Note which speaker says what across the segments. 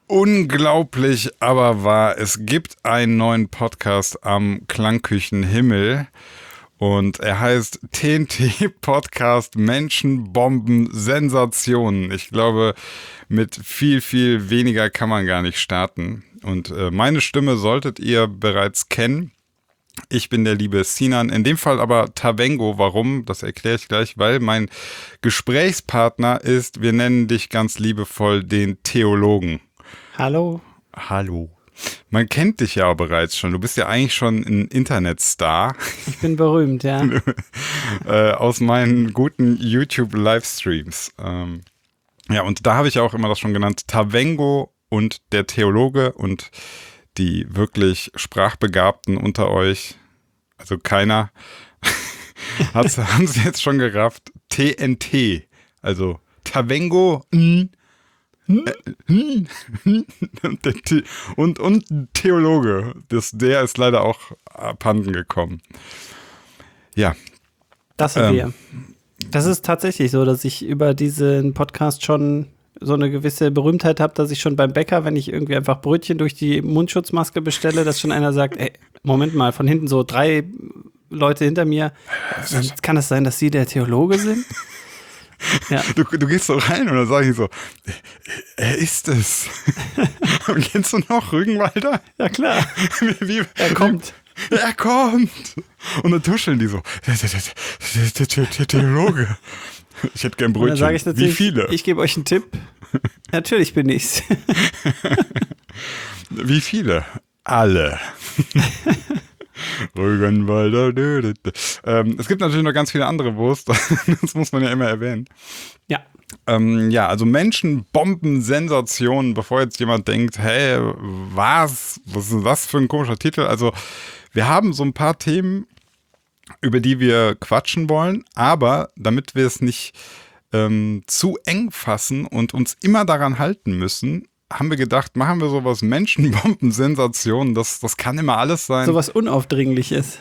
Speaker 1: Unglaublich, aber wahr. Es gibt einen neuen Podcast am Klangküchenhimmel und er heißt TNT Podcast Menschen, Bomben, Sensationen. Ich glaube, mit viel, viel weniger kann man gar nicht starten. Und meine Stimme solltet ihr bereits kennen. Ich bin der liebe Sinan, in dem Fall aber Tavengo. Warum? Das erkläre ich gleich, weil mein Gesprächspartner ist, wir nennen dich ganz liebevoll den Theologen.
Speaker 2: Hallo.
Speaker 1: Hallo. Man kennt dich ja bereits schon. Du bist ja eigentlich schon ein Internetstar.
Speaker 2: Ich bin berühmt, ja.
Speaker 1: Aus meinen guten YouTube-Livestreams. Ja, und da habe ich auch immer das schon genannt, Tavengo und der Theologe und die wirklich Sprachbegabten unter euch, also keiner, haben sie jetzt schon gerafft, TNT, also Tavengo und Theologe. Der ist leider auch abhanden gekommen. Ja.
Speaker 2: Das sind wir. Das ist tatsächlich so, dass ich über diesen Podcast schon so eine gewisse Berühmtheit habe, dass ich schon beim Bäcker, wenn ich irgendwie einfach Brötchen durch die Mundschutzmaske bestelle, dass schon einer sagt, ey, Moment mal, von hinten so 3 Leute hinter mir, kann es sein, dass Sie der Theologe sind? Ja.
Speaker 1: Du gehst so rein und dann sage ich so, er ist es. Und kennst du noch Rügenwalder?
Speaker 2: Ja klar, er kommt.
Speaker 1: Er kommt. Und dann tuscheln die so, der Theologe. Ich hätte gern Brötchen.
Speaker 2: Und dann sage ich natürlich,
Speaker 1: wie viele?
Speaker 2: Ich gebe euch einen Tipp. Natürlich bin ich's.
Speaker 1: Wie viele? Alle. Rügenwalder. Es gibt natürlich noch ganz viele andere Wurst. Das muss man ja immer erwähnen.
Speaker 2: Ja.
Speaker 1: Ja, also Menschen, Bomben, Sensationen, bevor jetzt jemand denkt, hey, was ist denn das für ein komischer Titel? Also wir haben so ein paar Themen, über die wir quatschen wollen, aber damit wir es nicht zu eng fassen und uns immer daran halten müssen, haben wir gedacht, machen wir sowas Menschenbomben, Sensationen, das kann immer alles sein.
Speaker 2: Sowas Unaufdringliches.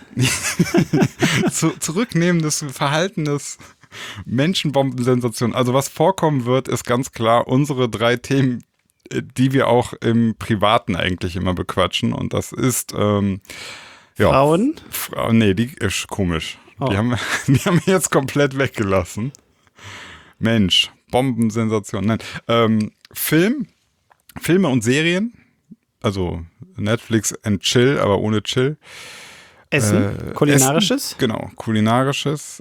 Speaker 1: Zurücknehmendes Verhalten des Menschenbomben, Sensationen. Also was vorkommen wird, ist ganz klar unsere 3 Themen, die wir auch im Privaten eigentlich immer bequatschen und das ist ja,
Speaker 2: Frauen?
Speaker 1: Nee, die ist komisch. Oh. Die haben wir jetzt komplett weggelassen. Mensch, Bombensensation. Nein, Filme und Serien. Also Netflix and Chill, aber ohne Chill.
Speaker 2: Essen, kulinarisches?
Speaker 1: Essen, genau, kulinarisches.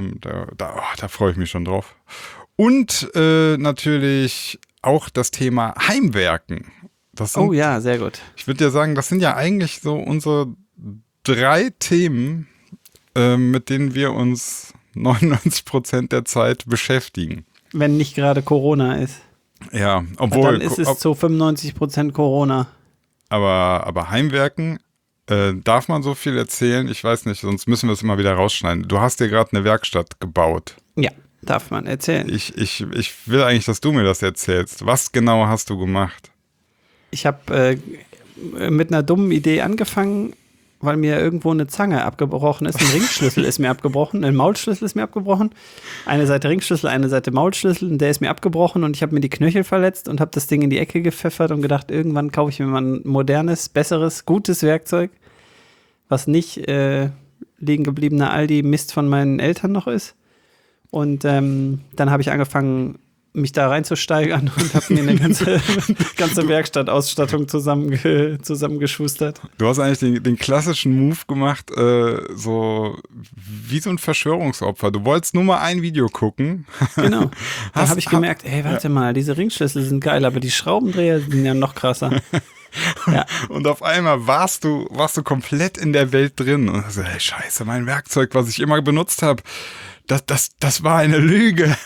Speaker 1: Da freue ich mich schon drauf. Und natürlich auch das Thema Heimwerken.
Speaker 2: Oh ja, sehr gut.
Speaker 1: Ich würde ja sagen, das sind ja eigentlich so unsere 3 Themen, mit denen wir uns 99% der Zeit beschäftigen.
Speaker 2: Wenn nicht gerade Corona ist.
Speaker 1: Ja, obwohl.
Speaker 2: Dann ist es zu 95% Corona.
Speaker 1: Aber Heimwerken, darf man so viel erzählen? Ich weiß nicht, sonst müssen wir es immer wieder rausschneiden. Du hast dir gerade eine Werkstatt gebaut.
Speaker 2: Ja, darf man erzählen.
Speaker 1: Ich will eigentlich, dass du mir das erzählst. Was genau hast du gemacht?
Speaker 2: Ich habe mit einer dummen Idee angefangen, weil mir irgendwo eine Zange abgebrochen ist. Ein Ringschlüssel ist mir abgebrochen, ein Maulschlüssel ist mir abgebrochen. Eine Seite Ringschlüssel, eine Seite Maulschlüssel, und der ist mir abgebrochen und ich habe mir die Knöchel verletzt und habe das Ding in die Ecke gepfeffert und gedacht, irgendwann kaufe ich mir mal ein modernes, besseres, gutes Werkzeug, was nicht liegen gebliebener Aldi-Mist von meinen Eltern noch ist. Und dann habe ich angefangen, mich da reinzusteigern und habe mir eine ganze Werkstattausstattung zusammengeschustert.
Speaker 1: Du hast eigentlich den klassischen Move gemacht, so wie so ein Verschwörungsopfer. Du wolltest nur mal ein Video gucken.
Speaker 2: Genau. Dann habe ich gemerkt, ey, warte mal, diese Ringschlüssel sind geil, aber die Schraubendreher sind ja noch krasser. Ja.
Speaker 1: Und auf einmal warst du komplett in der Welt drin. Und so, hey, scheiße, mein Werkzeug, was ich immer benutzt habe, das war eine Lüge.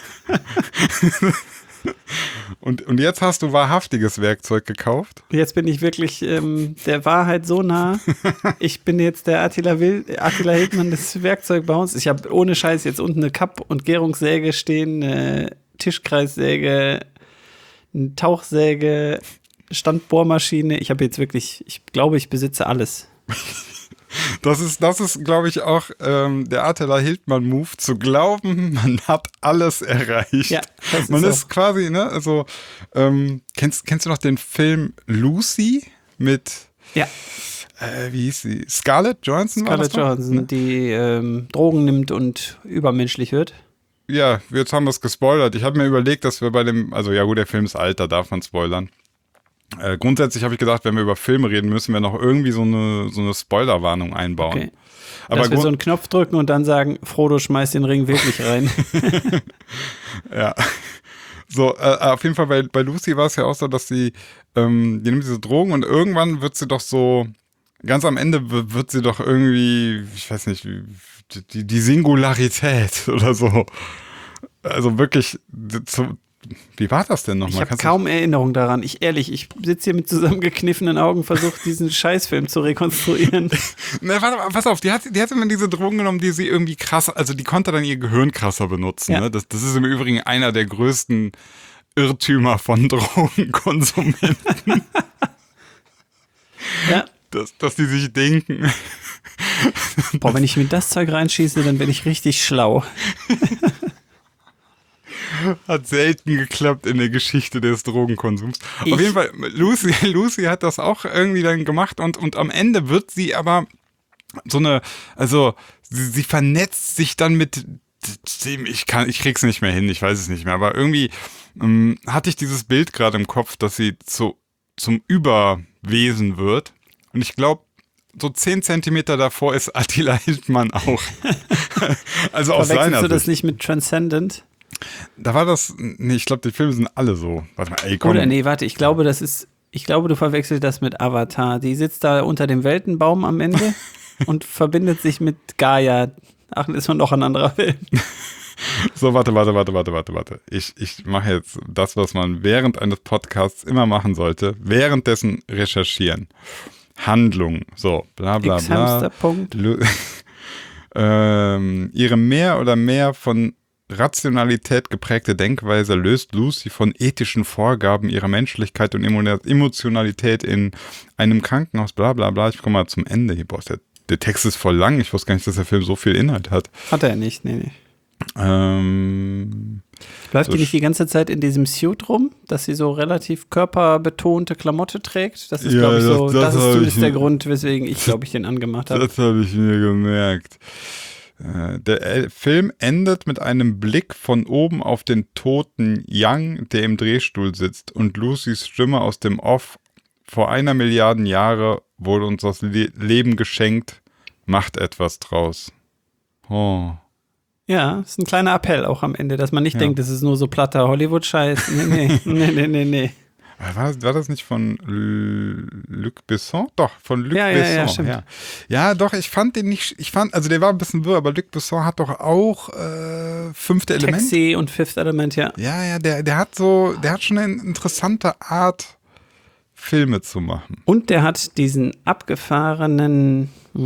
Speaker 1: Und jetzt hast du wahrhaftiges Werkzeug gekauft?
Speaker 2: Jetzt bin ich wirklich der Wahrheit so nah. Ich bin jetzt der Attila Hildmann des Werkzeugbauens. Ich habe ohne Scheiß jetzt unten eine Kapp- und Gärungssäge stehen, eine Tischkreissäge, eine Tauchsäge, Standbohrmaschine. Ich habe jetzt wirklich, ich glaube, ich besitze alles.
Speaker 1: Das ist, glaube ich, auch der Attila Hildmann-Move, zu glauben, man hat alles erreicht.
Speaker 2: Ja, das
Speaker 1: man
Speaker 2: ist
Speaker 1: ist quasi, ne, also, kennst du noch den Film Lucy mit,
Speaker 2: ja,
Speaker 1: wie hieß sie? Scarlett Johansson?
Speaker 2: Scarlett Johansson, die Drogen nimmt und übermenschlich wird.
Speaker 1: Ja, jetzt haben wir es gespoilert. Ich habe mir überlegt, dass wir bei dem, also ja gut, der Film ist alt, da darf man spoilern. Grundsätzlich habe ich gedacht, wenn wir über Filme reden, müssen wir noch irgendwie so eine Spoilerwarnung einbauen.
Speaker 2: Okay.
Speaker 1: Aber
Speaker 2: dass wir so einen Knopf drücken und dann sagen, Frodo schmeißt den Ring wirklich rein.
Speaker 1: Ja. So, auf jeden Fall bei Lucy war es ja auch so, dass die nimmt diese Drogen und irgendwann wird sie doch so, ganz am Ende wird sie doch irgendwie, ich weiß nicht, die Singularität oder so. Also wirklich, wie war das denn nochmal?
Speaker 2: Ich habe kaum Erinnerung daran. Ich sitze hier mit zusammengekniffenen Augen, versuche diesen Scheißfilm zu rekonstruieren.
Speaker 1: Ne, warte mal, pass auf, die hat immer diese Drogen genommen, die sie irgendwie krasser, also die konnte dann ihr Gehirn krasser benutzen.
Speaker 2: Ja.
Speaker 1: Ne? Das ist im Übrigen einer der größten Irrtümer von Drogenkonsumenten.
Speaker 2: Ja.
Speaker 1: Dass die sich denken.
Speaker 2: Boah, wenn ich mir das Zeug reinschieße, dann bin ich richtig schlau.
Speaker 1: Hat selten geklappt in der Geschichte des Drogenkonsums. Auf jeden Fall, Lucy hat das auch irgendwie dann gemacht und am Ende wird sie aber so eine, also sie vernetzt sich dann mit dem, ich krieg's nicht mehr hin, ich weiß es nicht mehr, aber irgendwie hatte ich dieses Bild gerade im Kopf, dass sie zum Überwesen wird. Und ich glaube, so 10 Zentimeter davor ist Attila Hildmann auch. Also aus seiner Sicht.
Speaker 2: Verwechselst du das nicht mit Transcendent?
Speaker 1: Da war das, nee, ich glaube, die Filme sind alle so. Warte mal, ey, komm.
Speaker 2: Oder nee, warte, ich glaube, du verwechselst das mit Avatar. Die sitzt da unter dem Weltenbaum am Ende und verbindet sich mit Gaia. Ach, das ist noch ein anderer Film.
Speaker 1: So, warte. Ich mache jetzt das, was man während eines Podcasts immer machen sollte. Währenddessen recherchieren. Handlung, so, bla bla bla.
Speaker 2: Punkt.
Speaker 1: Ihre mehr oder mehr von Rationalität geprägte Denkweise löst Lucy von ethischen Vorgaben ihrer Menschlichkeit und Emotionalität in einem Krankenhaus, bla bla bla. Ich komme mal zum Ende hier. Boah, der Text ist voll lang. Ich wusste gar nicht, dass der Film so viel Inhalt hat.
Speaker 2: Hat er nicht, nee. Läuft
Speaker 1: so
Speaker 2: die nicht die ganze Zeit in diesem Suit rum, dass sie so relativ körperbetonte Klamotte trägt? Das ist,
Speaker 1: ja,
Speaker 2: glaube ich, so,
Speaker 1: das
Speaker 2: ist zumindest der
Speaker 1: mir,
Speaker 2: Grund, weswegen ich, glaube ich, den angemacht habe.
Speaker 1: Das habe ich mir gemerkt. Der Film endet mit einem Blick von oben auf den toten Young, der im Drehstuhl sitzt, und Lucys Stimme aus dem Off: Vor 1 Milliarde Jahre wurde uns das Leben geschenkt, macht etwas draus. Oh.
Speaker 2: Ja, ist ein kleiner Appell auch am Ende, dass man nicht denkt, das ist nur so platter Hollywood-Scheiß. Nee.
Speaker 1: War das nicht von Luc Besson? Doch, von Luc Besson.
Speaker 2: Ja, stimmt.
Speaker 1: Ja, doch, ich fand den nicht, also der war ein bisschen wirr, aber Luc Besson hat doch auch Fünfte Element.
Speaker 2: Taxi und Fifth Element, ja.
Speaker 1: Ja, der hat schon eine interessante Art, Filme zu machen.
Speaker 2: Und der hat diesen abgefahrenen,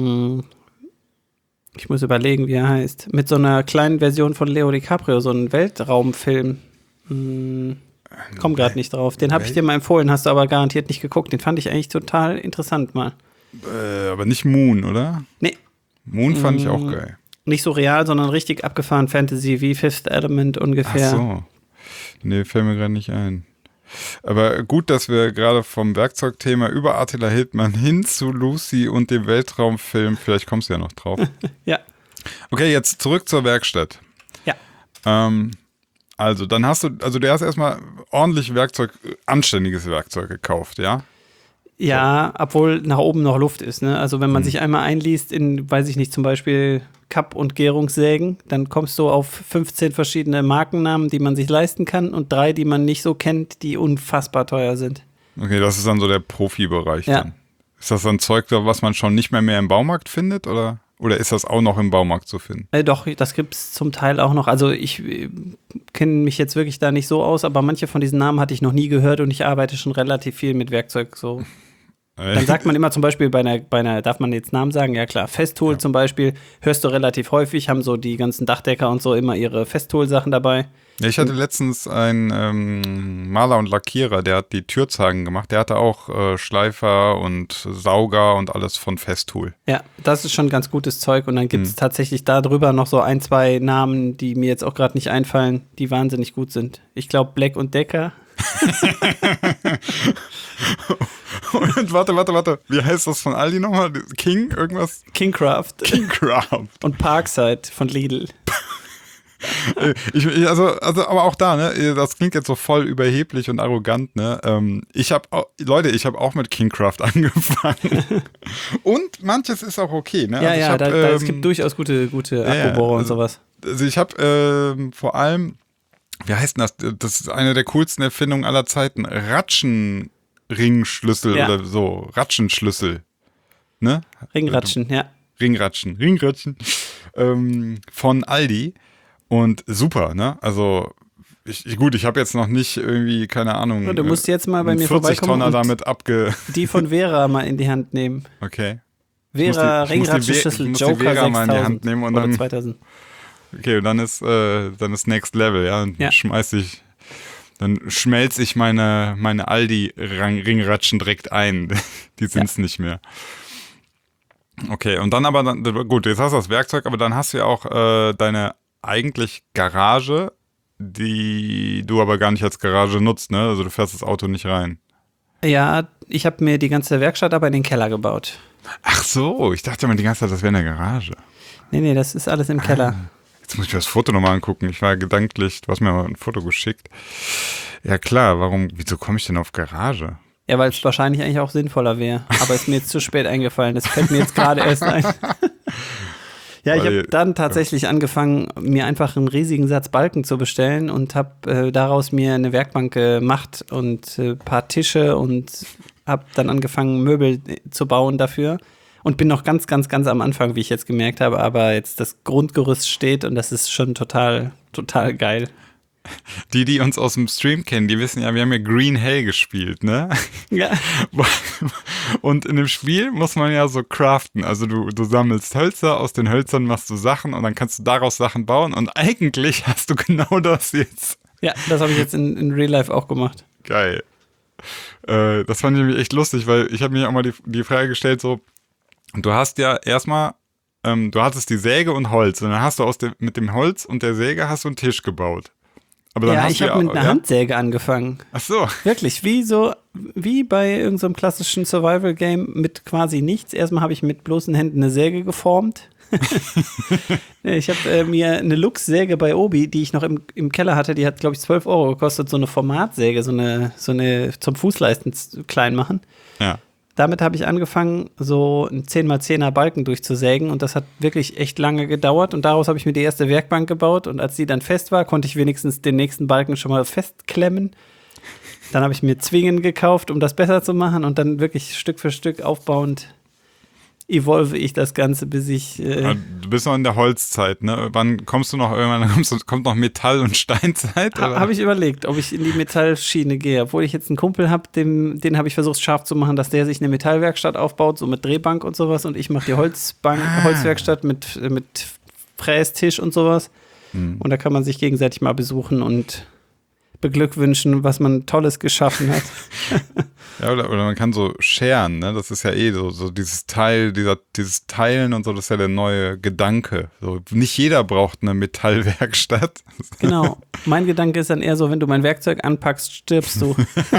Speaker 2: ich muss überlegen, wie er heißt, mit so einer kleinen Version von Leo DiCaprio, so einen Weltraumfilm. Komm gerade nicht drauf. Den habe ich dir mal empfohlen, hast du aber garantiert nicht geguckt. Den fand ich eigentlich total interessant mal.
Speaker 1: Aber nicht Moon, oder?
Speaker 2: Nee.
Speaker 1: Moon fand ich auch geil.
Speaker 2: Nicht so real, sondern richtig abgefahren Fantasy, wie Fifth Element ungefähr.
Speaker 1: Ach so. Nee, fällt mir gerade nicht ein. Aber gut, dass wir gerade vom Werkzeugthema über Attila Hildmann hin zu Lucy und dem Weltraumfilm, vielleicht kommst du ja noch drauf.
Speaker 2: Ja.
Speaker 1: Okay, jetzt zurück zur Werkstatt.
Speaker 2: Ja.
Speaker 1: Also, du hast erstmal ordentlich anständiges Werkzeug gekauft, ja?
Speaker 2: Ja, obwohl nach oben noch Luft ist, ne? Also wenn man sich einmal einliest in, weiß ich nicht, zum Beispiel Kapp- und Gärungssägen, dann kommst du auf 15 verschiedene Markennamen, die man sich leisten kann, und 3, die man nicht so kennt, die unfassbar teuer sind.
Speaker 1: Okay, das ist dann so der Profibereich
Speaker 2: Ja.
Speaker 1: dann. Ist das dann Zeug, was man schon nicht mehr im Baumarkt findet, oder ist das auch noch im Baumarkt zu finden?
Speaker 2: Doch, das gibt's zum Teil auch noch. Also ich kenne mich jetzt wirklich da nicht so aus, aber manche von diesen Namen hatte ich noch nie gehört und ich arbeite schon relativ viel mit Werkzeug so. Dann sagt man immer zum Beispiel bei einer, darf man jetzt Namen sagen? Ja klar, Festool, ja. Zum Beispiel, hörst du relativ häufig, haben so die ganzen Dachdecker und so immer ihre Festool-Sachen dabei.
Speaker 1: Ja, ich hatte letztens einen Maler und Lackierer, der hat die Türzeigen gemacht. Der hatte auch Schleifer und Sauger und alles von Festool.
Speaker 2: Ja, das ist schon ganz gutes Zeug. Und dann gibt es tatsächlich darüber noch so 1, 2 Namen, die mir jetzt auch gerade nicht einfallen, die wahnsinnig gut sind. Ich glaube Black & Decker.
Speaker 1: Und warte. Wie heißt das von Aldi nochmal? King? Irgendwas?
Speaker 2: Kingcraft. Und Parkside von Lidl.
Speaker 1: Aber auch da, ne, das klingt jetzt so voll überheblich und arrogant, ne, ich habe auch mit Kingcraft angefangen und manches ist auch okay, ne.
Speaker 2: Ja, es gibt durchaus gute Akkubohrer und sowas.
Speaker 1: Also ich habe vor allem, wie heißt denn das, das ist eine der coolsten Erfindungen aller Zeiten, Ratschenringschlüssel oder so, Ratschenschlüssel, ne.
Speaker 2: Ringratschen, ja.
Speaker 1: Ringratschen, von Aldi. Und super, ne? Also, ich habe jetzt noch nicht irgendwie, keine Ahnung.
Speaker 2: Du musst jetzt mal bei mir
Speaker 1: 40
Speaker 2: vorbeikommen
Speaker 1: Tonner damit
Speaker 2: die von Vera mal in die Hand nehmen.
Speaker 1: Okay.
Speaker 2: Vera Ringratschenschlüssel Joker
Speaker 1: Vera
Speaker 2: 6000
Speaker 1: mal in die Hand nehmen und
Speaker 2: oder
Speaker 1: dann
Speaker 2: 2000.
Speaker 1: Okay, und dann ist Next Level, ja. Und dann schmelze ich meine Aldi Ringratschen direkt ein. Die sind's nicht mehr. Okay, und dann gut, jetzt hast du das Werkzeug, aber dann hast du ja auch deine eigentlich Garage, die du aber gar nicht als Garage nutzt, ne? Also du fährst das Auto nicht rein.
Speaker 2: Ja, ich habe mir die ganze Werkstatt aber in den Keller gebaut.
Speaker 1: Ach so, ich dachte immer die ganze Zeit, das wäre eine Garage.
Speaker 2: Nee, das ist alles im Keller.
Speaker 1: Jetzt muss ich mir das Foto nochmal angucken. Ich war gedanklich, du hast mir mal ein Foto geschickt. Ja klar, wieso komme ich denn auf Garage?
Speaker 2: Ja, weil es wahrscheinlich eigentlich auch sinnvoller wäre. Aber ist mir jetzt zu spät eingefallen. Das fällt mir jetzt gerade erst ein. Ja, ich habe dann tatsächlich angefangen, mir einfach einen riesigen Satz Balken zu bestellen und habe daraus mir eine Werkbank gemacht und ein paar Tische und habe dann angefangen, Möbel zu bauen dafür. Und bin noch ganz, ganz, ganz am Anfang, wie ich jetzt gemerkt habe, aber jetzt das Grundgerüst steht und das ist schon total, total geil.
Speaker 1: Die uns aus dem Stream kennen, die wissen ja, wir haben ja Green Hell gespielt, ne?
Speaker 2: Ja.
Speaker 1: Und in dem Spiel muss man ja so craften, also du sammelst Hölzer, aus den Hölzern machst du Sachen und dann kannst du daraus Sachen bauen und eigentlich hast du genau das jetzt.
Speaker 2: Ja, das habe ich jetzt in Real Life auch gemacht.
Speaker 1: Geil. Das fand ich nämlich echt lustig, weil ich habe mir auch mal die Frage gestellt, so, du hast ja erstmal, du hattest die Säge und Holz und dann hast du mit dem Holz und der Säge hast du einen Tisch gebaut. Aber dann
Speaker 2: ich habe mit einer Handsäge angefangen.
Speaker 1: Ach so.
Speaker 2: Wirklich, wie bei irgendeinem klassischen Survival-Game mit quasi nichts. Erstmal habe ich mit bloßen Händen eine Säge geformt. Ich habe mir eine Lux-Säge bei Obi, die ich noch im Keller hatte, die hat, glaube ich, 12 € gekostet, so eine Formatsäge, so eine zum Fußleisten klein machen.
Speaker 1: Ja.
Speaker 2: Damit habe ich angefangen, so einen 10x10er Balken durchzusägen und das hat wirklich echt lange gedauert und daraus habe ich mir die erste Werkbank gebaut und als die dann fest war, konnte ich wenigstens den nächsten Balken schon mal festklemmen. Dann habe ich mir Zwingen gekauft, um das besser zu machen und dann wirklich Stück für Stück aufbauend evolve ich das Ganze, bis ich
Speaker 1: Du bist noch in der Holzzeit, ne? Wann kommst du noch irgendwann? Kommt noch Metall- und Steinzeit?
Speaker 2: Habe ich überlegt, ob ich in die Metallschiene gehe. Obwohl ich jetzt einen Kumpel habe, den habe ich versucht scharf zu machen, dass der sich eine Metallwerkstatt aufbaut, so mit Drehbank und sowas. Und ich mache die Holzwerkstatt mit Frästisch und sowas. Und da kann man sich gegenseitig mal besuchen und beglückwünschen, was man Tolles geschaffen hat.
Speaker 1: Ja, oder man kann so scheren, ne? Das ist ja so dieses dieses Teilen und so, das ist ja der neue Gedanke. So, nicht jeder braucht eine Metallwerkstatt.
Speaker 2: Genau. Mein Gedanke ist dann eher so, wenn du mein Werkzeug anpackst, stirbst du.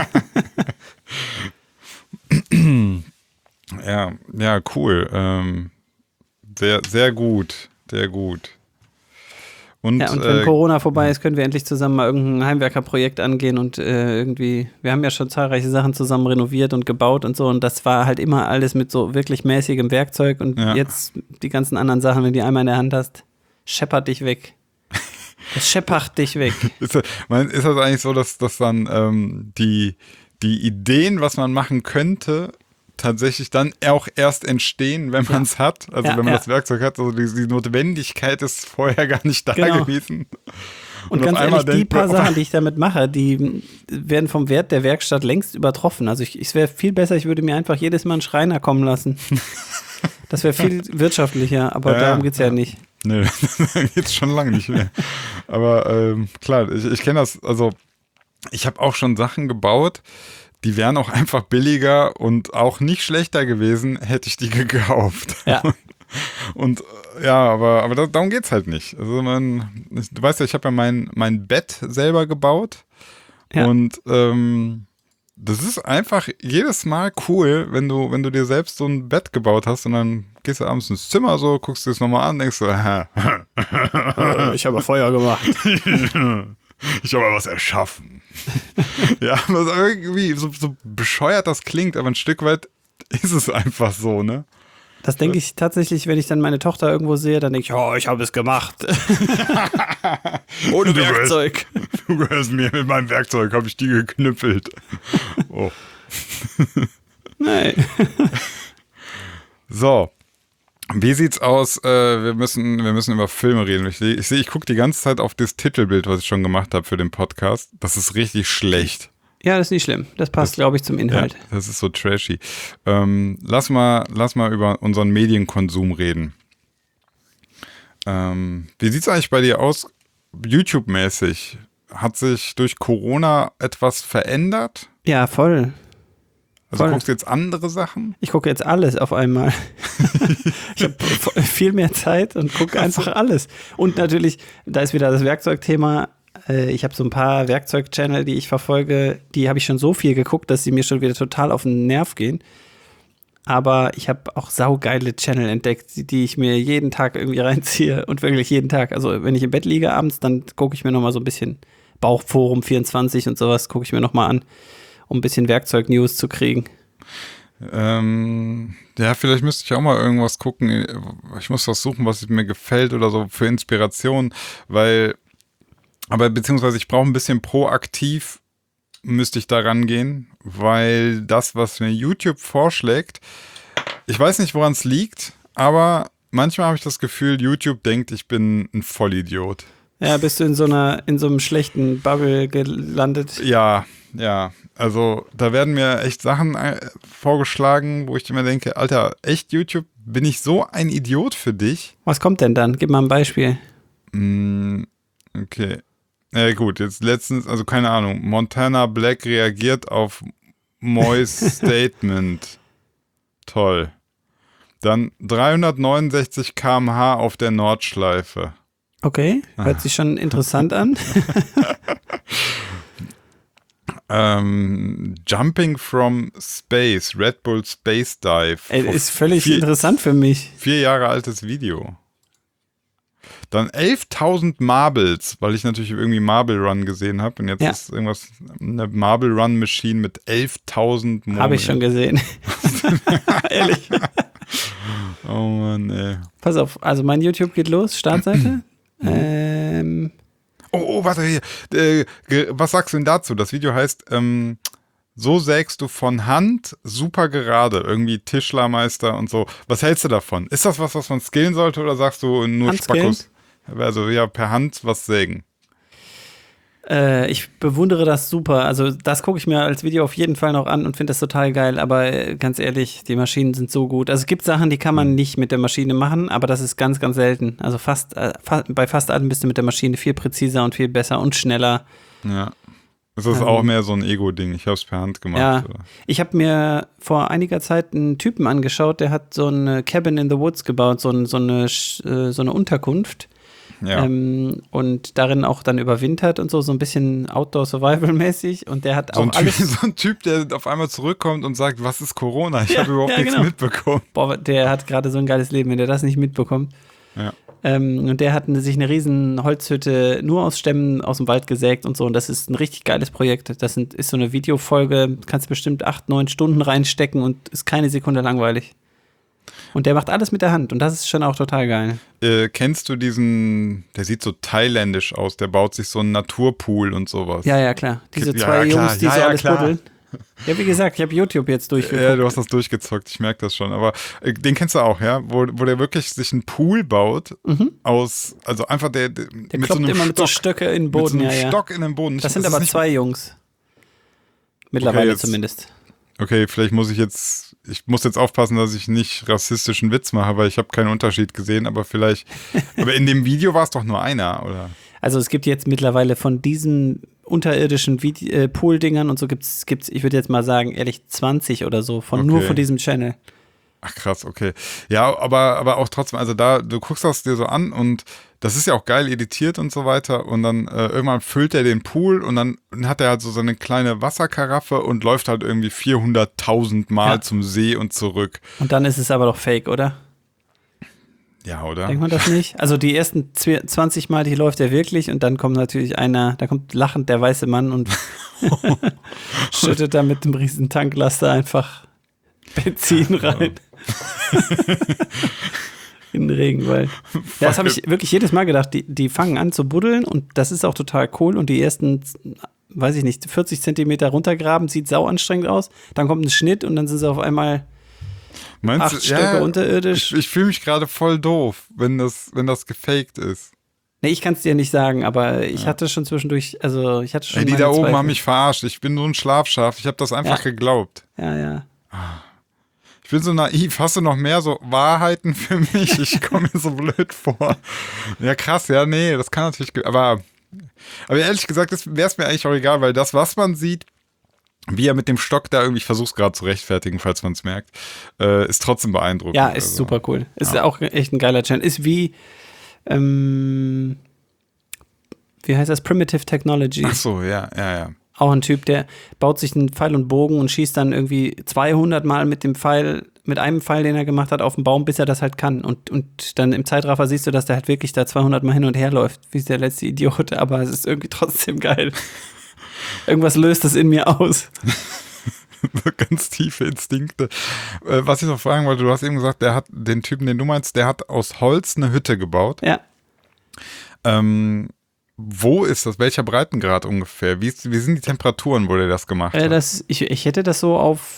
Speaker 1: Ja, cool. Sehr, sehr gut. Sehr gut. Und
Speaker 2: wenn Corona vorbei ist, können wir endlich zusammen mal irgendein Heimwerkerprojekt angehen und irgendwie, wir haben ja schon zahlreiche Sachen zusammen renoviert und gebaut und so und das war halt immer alles mit so wirklich mäßigem Werkzeug und jetzt die ganzen anderen Sachen, wenn du die einmal in der Hand hast, scheppert dich weg. Das scheppert dich weg.
Speaker 1: Ist das eigentlich so, dass dann die Ideen, was man machen könnte, tatsächlich dann auch erst entstehen, wenn man es hat. Also wenn man das Werkzeug hat, also die Notwendigkeit ist vorher gar nicht da gewesen.
Speaker 2: Und ganz ehrlich, die paar Sachen, die ich damit mache, die werden vom Wert der Werkstatt längst übertroffen. Also es wäre viel besser, ich würde mir einfach jedes Mal einen Schreiner kommen lassen. Das wäre viel wirtschaftlicher, aber darum geht es ja nicht.
Speaker 1: Nee, jetzt schon lange nicht mehr. Aber klar, ich kenne das, also ich habe auch schon Sachen gebaut, die wären auch einfach billiger und auch nicht schlechter gewesen, hätte ich die gekauft.
Speaker 2: Ja.
Speaker 1: Und ja, aber darum geht's halt nicht. Also du weißt ja, ich habe ja mein Bett selber gebaut
Speaker 2: Ja.
Speaker 1: und das ist einfach jedes Mal cool, wenn du dir selbst so ein Bett gebaut hast und dann gehst du abends ins Zimmer so, guckst dir das nochmal an, denkst du,
Speaker 2: Ich habe Feuer gemacht.
Speaker 1: ich habe was erschaffen. Ja, was irgendwie so bescheuert das klingt, aber ein Stück weit ist es einfach so, ne?
Speaker 2: Das denke ich tatsächlich, wenn ich dann meine Tochter irgendwo sehe, dann denke ich, oh, ich habe es gemacht. Ohne Werkzeug.
Speaker 1: Du gehörst mir, mit meinem Werkzeug habe ich die geknüppelt. Oh.
Speaker 2: Nein.
Speaker 1: So. Wie sieht's aus? Wir müssen über Filme reden. Ich gucke die ganze Zeit auf das Titelbild, was ich schon gemacht habe für den Podcast. Das ist richtig schlecht.
Speaker 2: Ja, das ist nicht schlimm. Das passt, glaube ich, zum Inhalt.
Speaker 1: Ja, das ist so trashy. Lass mal über unseren Medienkonsum reden. Wie sieht's eigentlich bei dir aus, YouTube-mäßig? Hat sich durch Corona etwas verändert?
Speaker 2: Ja, voll.
Speaker 1: Also guckst du jetzt andere Sachen?
Speaker 2: Ich gucke jetzt alles auf einmal. Ich habe viel mehr Zeit und gucke einfach alles. Und natürlich, da ist wieder das Werkzeugthema. Ich habe so ein paar Werkzeug-Channel, die ich verfolge, die habe ich schon so viel geguckt, dass sie mir schon wieder total auf den Nerv gehen. Aber ich habe auch saugeile Channel entdeckt, die ich mir jeden Tag irgendwie reinziehe und wirklich jeden Tag. Also wenn ich im Bett liege abends, dann gucke ich mir nochmal so ein bisschen Bauchforum 24 und sowas gucke ich mir nochmal an, um ein bisschen Werkzeug-News zu kriegen.
Speaker 1: Ja, vielleicht müsste ich auch mal irgendwas gucken. Ich muss was suchen, was mir gefällt oder so für Inspiration, beziehungsweise ich brauche ein bisschen proaktiv, müsste ich da rangehen, weil das, was mir YouTube vorschlägt, ich weiß nicht, woran es liegt, aber manchmal habe ich das Gefühl, YouTube denkt, ich bin ein Vollidiot.
Speaker 2: Ja, bist du in so einem schlechten Bubble gelandet?
Speaker 1: Ja, also da werden mir echt Sachen vorgeschlagen, wo ich mir denke, Alter, echt YouTube, bin ich so ein Idiot für dich?
Speaker 2: Was kommt denn dann? Gib mal ein Beispiel.
Speaker 1: Okay. Ja gut, jetzt letztens, also keine Ahnung, Montana Black reagiert auf Mois Statement. Toll. Dann 369 km/h auf der Nordschleife.
Speaker 2: Okay, hört sich schon interessant an.
Speaker 1: Jumping from Space, Red Bull Space Dive.
Speaker 2: Ist völlig interessant für mich.
Speaker 1: 4 Jahre altes Video. Dann 11.000 Marbles, weil ich natürlich irgendwie Marble Run gesehen habe. Und jetzt ist irgendwas, eine Marble Run Machine mit 11.000 Marbles.
Speaker 2: Habe ich schon gesehen. Ehrlich.
Speaker 1: Oh Mann, ey.
Speaker 2: Pass auf, also mein YouTube geht los, Startseite.
Speaker 1: Warte hier. Was sagst du denn dazu? Das Video heißt, so sägst du von Hand super gerade. Irgendwie Tischlermeister und so. Was hältst du davon? Ist das was man skillen sollte oder sagst du nur Spackos? Also ja, per Hand was sägen.
Speaker 2: Ich bewundere das super. Also das gucke ich mir als Video auf jeden Fall noch an und finde das total geil. Aber ganz ehrlich, die Maschinen sind so gut. Also es gibt Sachen, die kann man nicht mit der Maschine machen, aber das ist ganz, ganz selten. Also bei fast allem bist du mit der Maschine viel präziser und viel besser und schneller.
Speaker 1: Ja. Das ist auch mehr so ein Ego-Ding. Ich habe es per Hand gemacht.
Speaker 2: Ja. Ich habe mir vor einiger Zeit einen Typen angeschaut, der hat so eine Cabin in the Woods gebaut, so eine Unterkunft.
Speaker 1: Ja.
Speaker 2: Und darin auch dann überwintert und so ein bisschen Outdoor-Survival-mäßig. Und der hat auch alles.
Speaker 1: So ein Typ, der auf einmal zurückkommt und sagt, was ist Corona? Ich habe überhaupt nichts mitbekommen.
Speaker 2: Boah, der hat gerade so ein geiles Leben, wenn der das nicht mitbekommt.
Speaker 1: Ja.
Speaker 2: Und der hat sich eine riesen Holzhütte nur aus Stämmen aus dem Wald gesägt und so. Und das ist ein richtig geiles Projekt. Das ist so eine Videofolge, kannst bestimmt 8-9 Stunden reinstecken und ist keine Sekunde langweilig. Und der macht alles mit der Hand und das ist schon auch total geil.
Speaker 1: Kennst du diesen, der sieht so thailändisch aus, der baut sich so einen Naturpool und sowas.
Speaker 2: Ja, klar. Diese zwei Jungs, die so alles buddeln. Ja, wie gesagt, ich habe YouTube jetzt durchgeguckt.
Speaker 1: Ja, du hast das durchgezockt, ich merke das schon. Aber den kennst du auch, ja? Wo der wirklich sich einen Pool baut aus, also einfach der
Speaker 2: mit kloppt so immer mit so Stöcke in den Boden.
Speaker 1: Mit so einem Stock in den Boden.
Speaker 2: Das sind aber zwei Jungs. Mittlerweile zumindest.
Speaker 1: Okay, vielleicht muss ich muss jetzt aufpassen, dass ich nicht rassistischen Witz mache, weil ich habe keinen Unterschied gesehen, aber in dem Video war es doch nur einer, oder?
Speaker 2: Also es gibt jetzt mittlerweile von diesen unterirdischen Pool-Dingern und so gibt's, ich würde jetzt mal sagen, ehrlich 20 oder so, nur von diesem Channel.
Speaker 1: Ach krass, okay. Ja, aber auch trotzdem, also du guckst das dir so an und das ist ja auch geil editiert und so weiter und dann irgendwann füllt er den Pool und dann hat er halt so eine kleine Wasserkaraffe und läuft halt irgendwie 400.000 Mal zum See und zurück.
Speaker 2: Und dann ist es aber doch fake, oder?
Speaker 1: Ja, oder?
Speaker 2: Denkt man das nicht? Also die ersten 20 Mal, die läuft er wirklich und dann kommt natürlich da kommt lachend der weiße Mann und schüttet da mit dem riesen Tanklaster einfach Benzin rein. In den Regenwald. Ja, das habe ich wirklich jedes Mal gedacht. Die fangen an zu buddeln und das ist auch total cool und die ersten, weiß ich nicht, 40 Zentimeter runtergraben, sieht sau anstrengend aus. Dann kommt ein Schnitt und dann sind sie auf einmal 8 Stöcke unterirdisch.
Speaker 1: Ich fühle mich gerade voll doof, wenn das gefaked ist.
Speaker 2: Nee, ich kann es dir nicht sagen, aber ich hatte schon zwischendurch,
Speaker 1: die da oben haben mich verarscht. Ich bin so ein Schlafschaf. Ich habe das einfach geglaubt.
Speaker 2: Ja.
Speaker 1: Ich bin so naiv. Hast du noch mehr so Wahrheiten für mich? Ich komme mir so blöd vor. Ja, krass. Ja, nee, das kann natürlich, aber ehrlich gesagt, wäre es mir eigentlich auch egal, weil das, was man sieht, wie er mit dem Stock da irgendwie, ich versuche es gerade zu rechtfertigen, falls man es merkt, ist trotzdem beeindruckend.
Speaker 2: Ja, ist super cool. Ist auch echt ein geiler Channel. Ist wie heißt das? Primitive Technology.
Speaker 1: Ach so, ja.
Speaker 2: Auch ein Typ, der baut sich einen Pfeil und Bogen und schießt dann irgendwie 200 Mal mit einem Pfeil, den er gemacht hat, auf den Baum, bis er das halt kann. Und dann im Zeitraffer siehst du, dass der halt wirklich da 200 Mal hin und her läuft, wie der letzte Idiot. Aber es ist irgendwie trotzdem geil. Irgendwas löst das in mir aus.
Speaker 1: Ganz tiefe Instinkte. Was ich noch fragen wollte, du hast eben gesagt, der hat den Typen, den du meinst, der hat aus Holz eine Hütte gebaut.
Speaker 2: Ja.
Speaker 1: Wo ist das? Welcher Breitengrad ungefähr? Wie sind die Temperaturen, wo der das gemacht hat?
Speaker 2: Ich hätte das so auf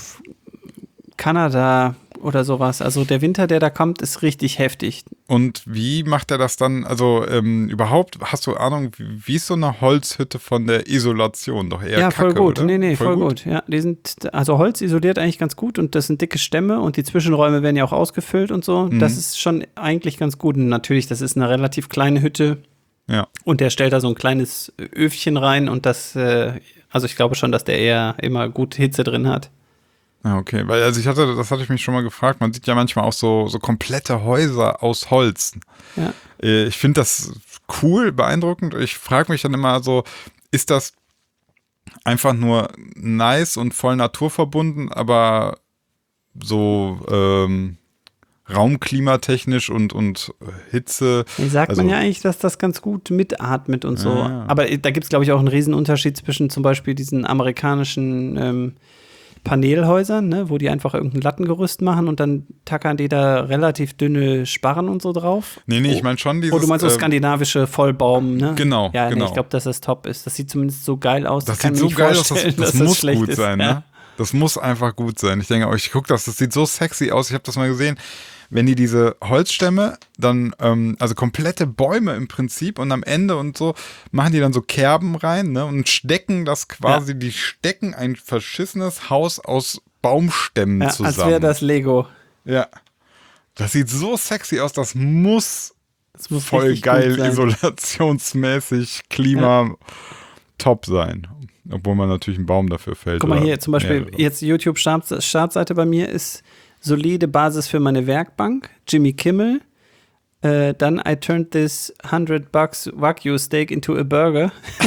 Speaker 2: Kanada oder sowas. Also der Winter, der da kommt, ist richtig heftig.
Speaker 1: Und wie macht er das dann? Also überhaupt, hast du Ahnung, wie ist so eine Holzhütte von der Isolation? Doch eher Kacke,
Speaker 2: voll gut.
Speaker 1: Oder?
Speaker 2: Nee, voll gut. Ja, also Holz isoliert eigentlich ganz gut und das sind dicke Stämme und die Zwischenräume werden ja auch ausgefüllt und so. Mhm. Das ist schon eigentlich ganz gut. Und natürlich, das ist eine relativ kleine Hütte.
Speaker 1: Ja.
Speaker 2: Und der stellt da so ein kleines Öfchen rein und das, also ich glaube schon, dass der eher immer gut Hitze drin hat.
Speaker 1: Ja, okay, weil das hatte ich mich schon mal gefragt, man sieht ja manchmal auch so komplette Häuser aus Holz.
Speaker 2: Ja.
Speaker 1: Ich finde das cool, beeindruckend. Ich frage mich dann immer so, ist das einfach nur nice und voll naturverbunden, aber so raumklimatechnisch und Hitze.
Speaker 2: Sagt man ja eigentlich, dass das ganz gut mitatmet und so. Ja. Aber da gibt es, glaube ich, auch einen Riesenunterschied zwischen zum Beispiel diesen amerikanischen Paneelhäusern, ne, wo die einfach irgendein Lattengerüst machen und dann tackern die da relativ dünne Sparren und so drauf.
Speaker 1: Nee, ich meine schon dieses...
Speaker 2: du meinst so skandinavische Vollbaum, ne?
Speaker 1: Genau,
Speaker 2: ja,
Speaker 1: genau.
Speaker 2: Nee, ich glaube, dass das top ist. Das sieht zumindest so geil aus.
Speaker 1: Das sieht so geil aus, das muss gut sein, ne?
Speaker 2: Ja.
Speaker 1: Das muss einfach gut sein. Ich denke, ich gucke das sieht so sexy aus. Ich habe das mal gesehen. Wenn die diese Holzstämme dann, also komplette Bäume im Prinzip und am Ende und so, machen die dann so Kerben rein, ne, und stecken das quasi, die stecken ein verschissenes Haus aus Baumstämmen zusammen.
Speaker 2: Als wäre das Lego.
Speaker 1: Ja. Das sieht so sexy aus, das muss voll geil, isolationsmäßig, Klima top sein. Obwohl man natürlich einen Baum dafür fällt.
Speaker 2: Guck mal hier, zum Beispiel, jetzt YouTube-Startseite bei mir ist solide Basis für meine Werkbank, Jimmy Kimmel, dann I turned this $100 Wagyu Steak into a burger.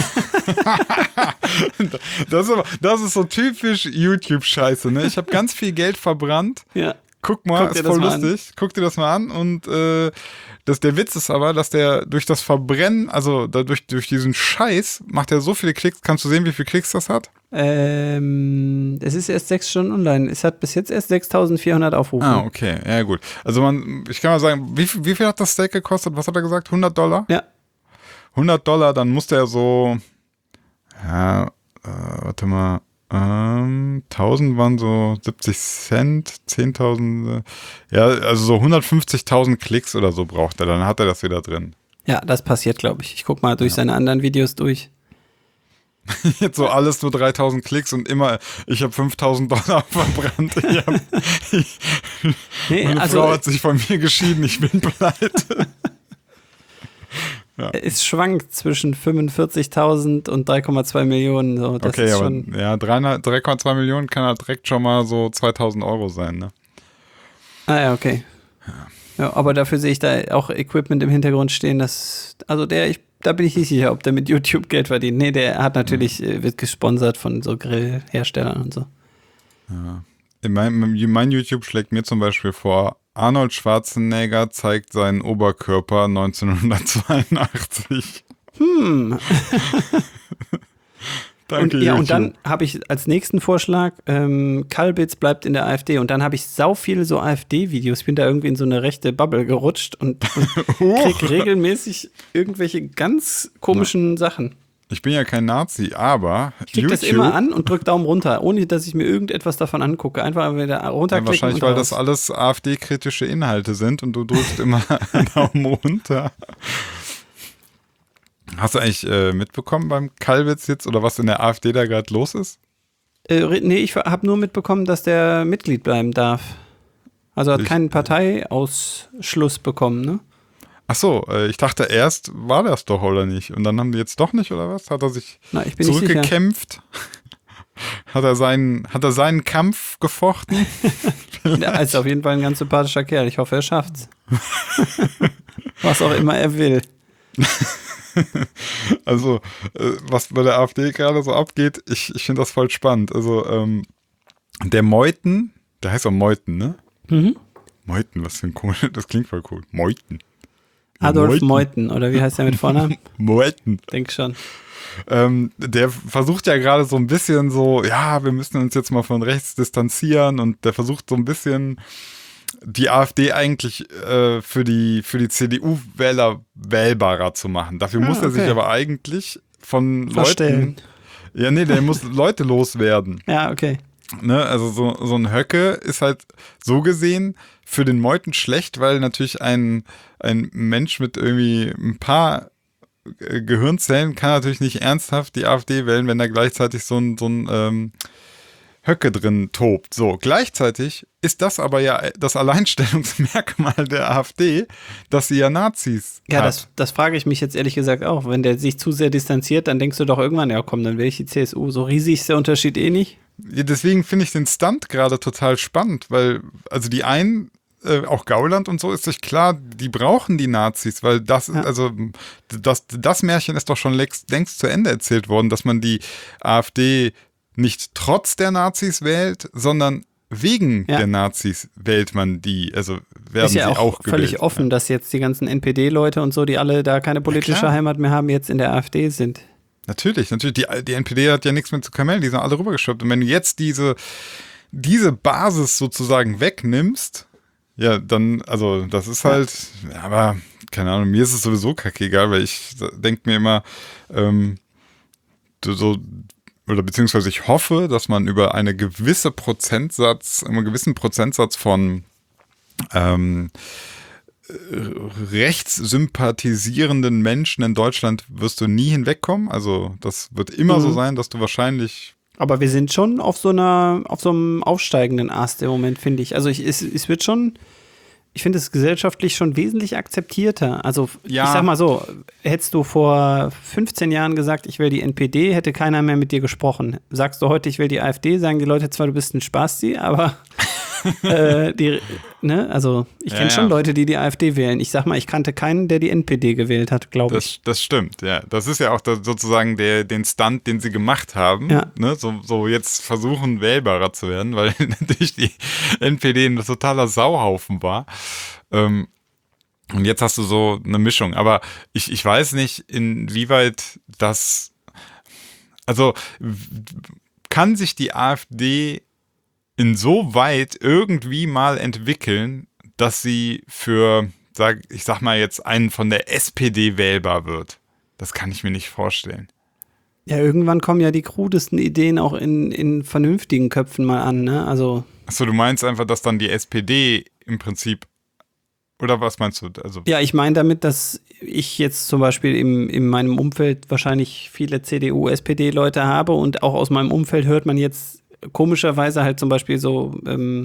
Speaker 1: das ist so typisch YouTube-Scheiße, ne? Ich habe ganz viel Geld verbrannt.
Speaker 2: Ja.
Speaker 1: Guck mal, ist voll lustig. Guck dir das mal an und der Witz ist aber, dass der durch das Verbrennen, also durch diesen Scheiß, macht er so viele Klicks. Kannst du sehen, wie viele Klicks das hat?
Speaker 2: Es ist erst 6 Stunden online. Es hat bis jetzt erst 6.400 Aufrufe.
Speaker 1: Ah, okay. Ja, gut. Also ich kann mal sagen, wie viel hat das Steak gekostet? Was hat er gesagt? $100?
Speaker 2: Ja.
Speaker 1: $100, dann muss der so, ja, warte mal, 1.000 waren so 70 Cent, 10.000, ja, also so 150.000 Klicks oder so braucht er, dann hat er das wieder drin.
Speaker 2: Ja, das passiert, glaube ich. Ich gucke mal durch seine anderen Videos durch.
Speaker 1: Jetzt so alles nur 3.000 Klicks und immer, ich habe $5.000 verbrannt. Meine Frau hat sich von mir geschieden, ich bin pleite.
Speaker 2: Ja. Es schwankt zwischen 45.000 und 3,2 Millionen. So. Das
Speaker 1: okay,
Speaker 2: ist
Speaker 1: aber
Speaker 2: schon
Speaker 1: 3,2 Millionen kann halt direkt schon mal so 2.000 Euro sein, ne?
Speaker 2: Ah ja, okay. Ja, aber dafür sehe ich da auch Equipment im Hintergrund stehen, da bin ich nicht sicher, ob der mit YouTube Geld verdient. Nee, der hat natürlich, wird gesponsert von so Grillherstellern und so.
Speaker 1: Ja. Mein YouTube schlägt mir zum Beispiel vor, Arnold Schwarzenegger zeigt seinen Oberkörper 1982. Danke,
Speaker 2: und dann habe ich als nächsten Vorschlag, Kalbitz bleibt in der AfD. Und dann habe ich sau viele so AfD-Videos. Ich bin da irgendwie in so eine rechte Bubble gerutscht und krieg regelmäßig irgendwelche ganz komischen Sachen.
Speaker 1: Ich bin ja kein Nazi, aber
Speaker 2: ich klicke das immer an und drücke Daumen runter, ohne dass ich mir irgendetwas davon angucke. Einfach wieder runterklicken.
Speaker 1: Ja, wahrscheinlich, weil das alles AfD-kritische Inhalte sind und du drückst immer Daumen runter. Hast du eigentlich mitbekommen beim Kalbitz jetzt oder was in der AfD da gerade los ist?
Speaker 2: Nee, ich habe nur mitbekommen, dass der Mitglied bleiben darf. Also hat keinen Parteiausschluss bekommen, ne?
Speaker 1: Ach so, ich dachte erst, war das doch oder nicht? Und dann haben die jetzt doch nicht, oder was? Hat er sich zurückgekämpft? Hat er seinen Kampf gefochten?
Speaker 2: Er ist auf jeden Fall ein ganz sympathischer Kerl. Ich hoffe, er schafft's. Was auch immer er will.
Speaker 1: Also, was bei der AfD gerade so abgeht, ich finde das voll spannend. Also, der Meuthen, der heißt auch Meuthen, ne?
Speaker 2: Mhm.
Speaker 1: Meuthen, was für ein komisches, das klingt voll cool. Meuthen.
Speaker 2: Adolf Meuthen, oder wie heißt der mit Vornamen?
Speaker 1: Meuthen.
Speaker 2: Denk schon.
Speaker 1: Der versucht ja gerade so ein bisschen so, ja, wir müssen uns jetzt mal von rechts distanzieren und der versucht so ein bisschen die AfD eigentlich für die CDU-Wähler wählbarer zu machen. Dafür muss er sich aber eigentlich von Leuten... Ja, nee, der muss Leute loswerden.
Speaker 2: Ja, okay.
Speaker 1: Ne, also so ein Höcke ist halt so gesehen für den Meuthen schlecht, weil natürlich ein Mensch mit irgendwie ein paar Gehirnzellen kann natürlich nicht ernsthaft die AfD wählen, wenn da gleichzeitig so ein Höcke drin tobt. So, gleichzeitig ist das aber ja das Alleinstellungsmerkmal der AfD, dass sie ja Nazis hat.
Speaker 2: Das frage ich mich jetzt ehrlich gesagt auch. Wenn der sich zu sehr distanziert, dann denkst du doch irgendwann, ja komm, dann wähle ich die CSU. So riesig ist der Unterschied eh nicht.
Speaker 1: Ja, deswegen finde ich den Stunt gerade total spannend, weil, also die einen, auch Gauland und so, ist sich klar, die brauchen die Nazis, weil das, also das Märchen ist doch schon längst zu Ende erzählt worden, dass man die AfD nicht trotz der Nazis wählt, sondern wegen der Nazis wählt man die, also werden sie auch gewählt.
Speaker 2: Völlig offen, dass jetzt die ganzen NPD-Leute und so, die alle da keine politische Heimat mehr haben, jetzt in der AfD sind.
Speaker 1: Natürlich. Die NPD hat ja nichts mehr zu kamellen, die sind alle rübergeschwappt. Und wenn du jetzt diese Basis sozusagen wegnimmst, ja, dann, also das ist halt, aber keine Ahnung, mir ist es sowieso kackegal, weil ich denke mir immer, oder beziehungsweise ich hoffe, dass man über einen gewissen Prozentsatz von rechtssympathisierenden Menschen in Deutschland wirst du nie hinwegkommen. Also das wird immer so sein, dass du wahrscheinlich...
Speaker 2: Aber wir sind schon auf so einem aufsteigenden Ast im Moment, finde ich. Also es wird schon, ich finde es gesellschaftlich schon wesentlich akzeptierter. Also ich sag mal so, hättest du vor 15 Jahren gesagt, ich will die NPD, hätte keiner mehr mit dir gesprochen. Sagst du heute, ich will die AfD, sagen die Leute zwar, du bist ein Spasti, aber also ich kenne schon Leute, die AfD wählen. Ich sag mal, ich kannte keinen, der die NPD gewählt hat, glaube ich.
Speaker 1: Das stimmt, ja. Das ist ja auch sozusagen den Stunt, den sie gemacht haben.
Speaker 2: Ja.
Speaker 1: Ne? So jetzt versuchen, wählbarer zu werden, weil natürlich die NPD ein totaler Sauhaufen war. Und jetzt hast du so eine Mischung. Aber ich weiß nicht, inwieweit das, also kann sich die AfD insoweit irgendwie mal entwickeln, dass sie für, ich sag mal jetzt, einen von der SPD wählbar wird. Das kann ich mir nicht vorstellen.
Speaker 2: Ja, irgendwann kommen ja die krudesten Ideen auch in vernünftigen Köpfen mal an, ne? Also.
Speaker 1: Achso, du meinst einfach, dass dann die SPD im Prinzip Oder was meinst du? Also,
Speaker 2: Ja, ich meine damit, dass ich jetzt zum Beispiel in meinem Umfeld wahrscheinlich viele CDU, SPD-Leute habe und auch aus meinem Umfeld hört man jetzt komischerweise halt zum Beispiel so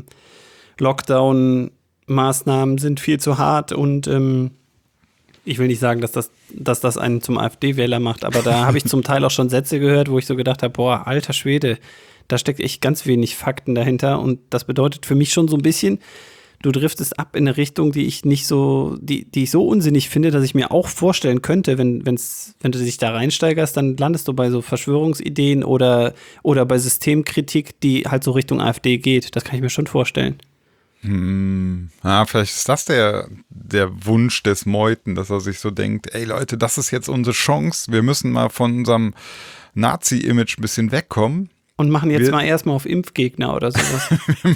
Speaker 2: Lockdown-Maßnahmen sind viel zu hart und ich will nicht sagen, dass das einen zum AfD-Wähler macht, aber da habe ich zum Teil auch schon Sätze gehört, wo ich so gedacht habe, boah, alter Schwede, da steckt echt ganz wenig Fakten dahinter und das bedeutet für mich schon so ein bisschen, du driftest ab in eine Richtung, die ich nicht so, die ich so unsinnig finde, dass ich mir auch vorstellen könnte, wenn du dich da reinsteigerst, dann landest du bei so Verschwörungsideen oder bei Systemkritik, die halt so Richtung AfD geht. Das kann ich mir schon vorstellen.
Speaker 1: vielleicht ist das der Wunsch des Meuthen, dass er sich so denkt, ey Leute, das ist jetzt unsere Chance, wir müssen mal von unserem Nazi-Image ein bisschen wegkommen.
Speaker 2: Und machen jetzt mal erstmal auf Impfgegner oder sowas.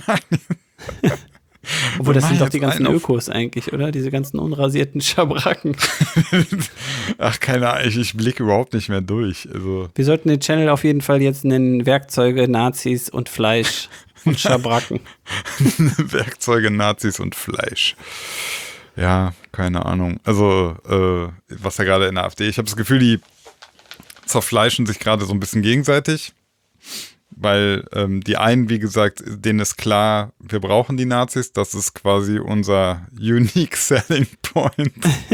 Speaker 2: Obwohl, das sind doch die ganzen Ökos eigentlich, oder? Diese ganzen unrasierten Schabracken.
Speaker 1: Ach, keine Ahnung, ich blicke überhaupt nicht mehr durch. Also.
Speaker 2: Wir sollten den Channel auf jeden Fall jetzt nennen: Werkzeuge, Nazis und Fleisch und Schabracken.
Speaker 1: Werkzeuge, Nazis und Fleisch. Ja, keine Ahnung. Also, was da gerade in der AfD, ich habe das Gefühl, die zerfleischen sich gerade so ein bisschen gegenseitig. Weil die einen, wie gesagt, denen ist klar, wir brauchen die Nazis, das ist quasi unser unique selling point.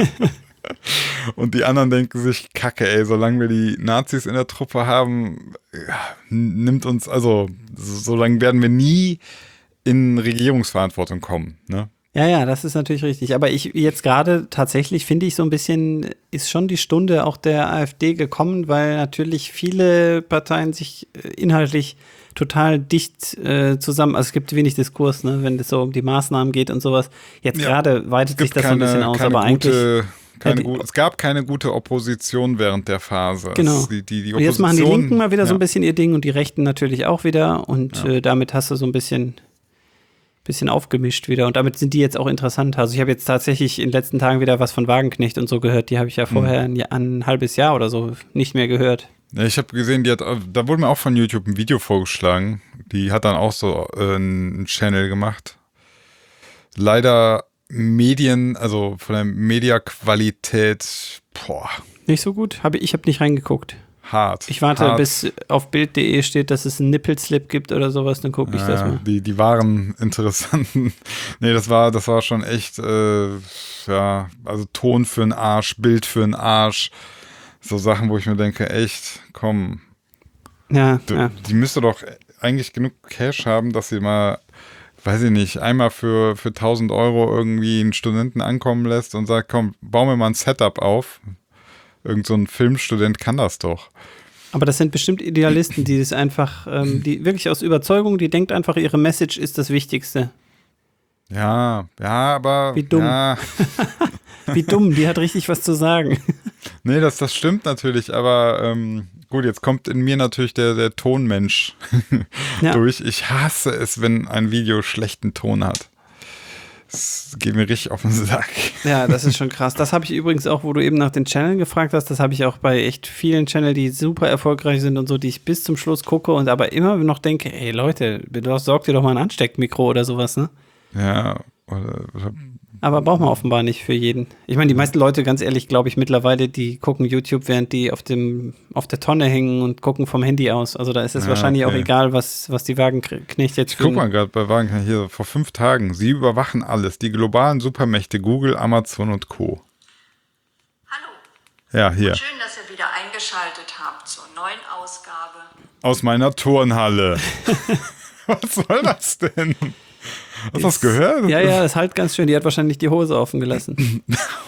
Speaker 1: Und die anderen denken sich, Kacke, ey, solange wir die Nazis in der Truppe haben, nimmt uns, also solange werden wir nie in Regierungsverantwortung kommen, ne?
Speaker 2: Ja, das ist natürlich richtig. Aber ich jetzt gerade tatsächlich finde ich so ein bisschen, ist schon die Stunde auch der AfD gekommen, weil natürlich viele Parteien sich inhaltlich total dicht zusammen, also es gibt wenig Diskurs, ne, wenn es so um die Maßnahmen geht und sowas. Jetzt gerade weitet sich das so ein bisschen aus, aber eigentlich
Speaker 1: es gab keine gute Opposition während der Phase.
Speaker 2: Genau.
Speaker 1: Die Opposition,
Speaker 2: und jetzt machen die Linken mal wieder so ein bisschen ihr Ding und die Rechten natürlich auch wieder und damit hast du so ein bisschen aufgemischt wieder und damit sind die jetzt auch interessant. Also ich habe jetzt tatsächlich in den letzten Tagen wieder was von Wagenknecht und so gehört. Die habe ich ja vorher ein halbes Jahr oder so nicht mehr gehört.
Speaker 1: Ja, ich habe gesehen, da wurde mir auch von YouTube ein Video vorgeschlagen. Die hat dann auch so einen Channel gemacht. Leider also von der Mediaqualität,
Speaker 2: nicht so gut? Ich habe nicht reingeguckt.
Speaker 1: Hart.
Speaker 2: Ich warte, bis auf Bild.de steht, dass es einen Nippelslip gibt oder sowas, dann gucke ich das mal.
Speaker 1: Die waren interessanten. Nee, das war schon echt, also Ton für den Arsch, Bild für den Arsch. So Sachen, wo ich mir denke, echt, komm. Die müsste doch eigentlich genug Cash haben, dass sie mal, weiß ich nicht, einmal für 1.000 Euro irgendwie einen Studenten ankommen lässt und sagt, komm, bau mir mal ein Setup auf. Irgend so ein Filmstudent kann das doch.
Speaker 2: Aber das sind bestimmt Idealisten, die das einfach, die wirklich aus Überzeugung, die denkt einfach, ihre Message ist das Wichtigste.
Speaker 1: Ja, aber.
Speaker 2: Wie dumm.
Speaker 1: Ja.
Speaker 2: Wie dumm, die hat richtig was zu sagen.
Speaker 1: Nee, das stimmt natürlich, aber gut, jetzt kommt in mir natürlich der Tonmensch durch. Ich hasse es, wenn ein Video schlechten Ton hat. Das geht mir richtig auf den Sack.
Speaker 2: Ja, das ist schon krass. Das habe ich übrigens auch, wo du eben nach den Channeln gefragt hast, das habe ich auch bei echt vielen Channeln, die super erfolgreich sind und so, die ich bis zum Schluss gucke und aber immer noch denke, ey Leute, sorgt dir doch mal ein Ansteckmikro oder sowas, ne?
Speaker 1: Ja.
Speaker 2: Aber braucht man offenbar nicht für jeden. Ich meine, die meisten Leute, ganz ehrlich, glaube ich mittlerweile, die gucken YouTube, während die auf der Tonne hängen und gucken vom Handy aus. Also da ist es wahrscheinlich auch egal, was die Wagenknecht jetzt
Speaker 1: guck mal gerade bei Wagenknecht hier vor 5 Tagen. Sie überwachen alles. Die globalen Supermächte Google, Amazon und Co.
Speaker 3: Hallo.
Speaker 1: Ja, hier.
Speaker 3: Und schön, dass ihr wieder eingeschaltet habt zur neuen Ausgabe.
Speaker 1: Aus meiner Turnhalle. Was soll das denn? Hast du das gehört?
Speaker 2: Ja, ist halt ganz schön. Die hat wahrscheinlich die Hose offen gelassen.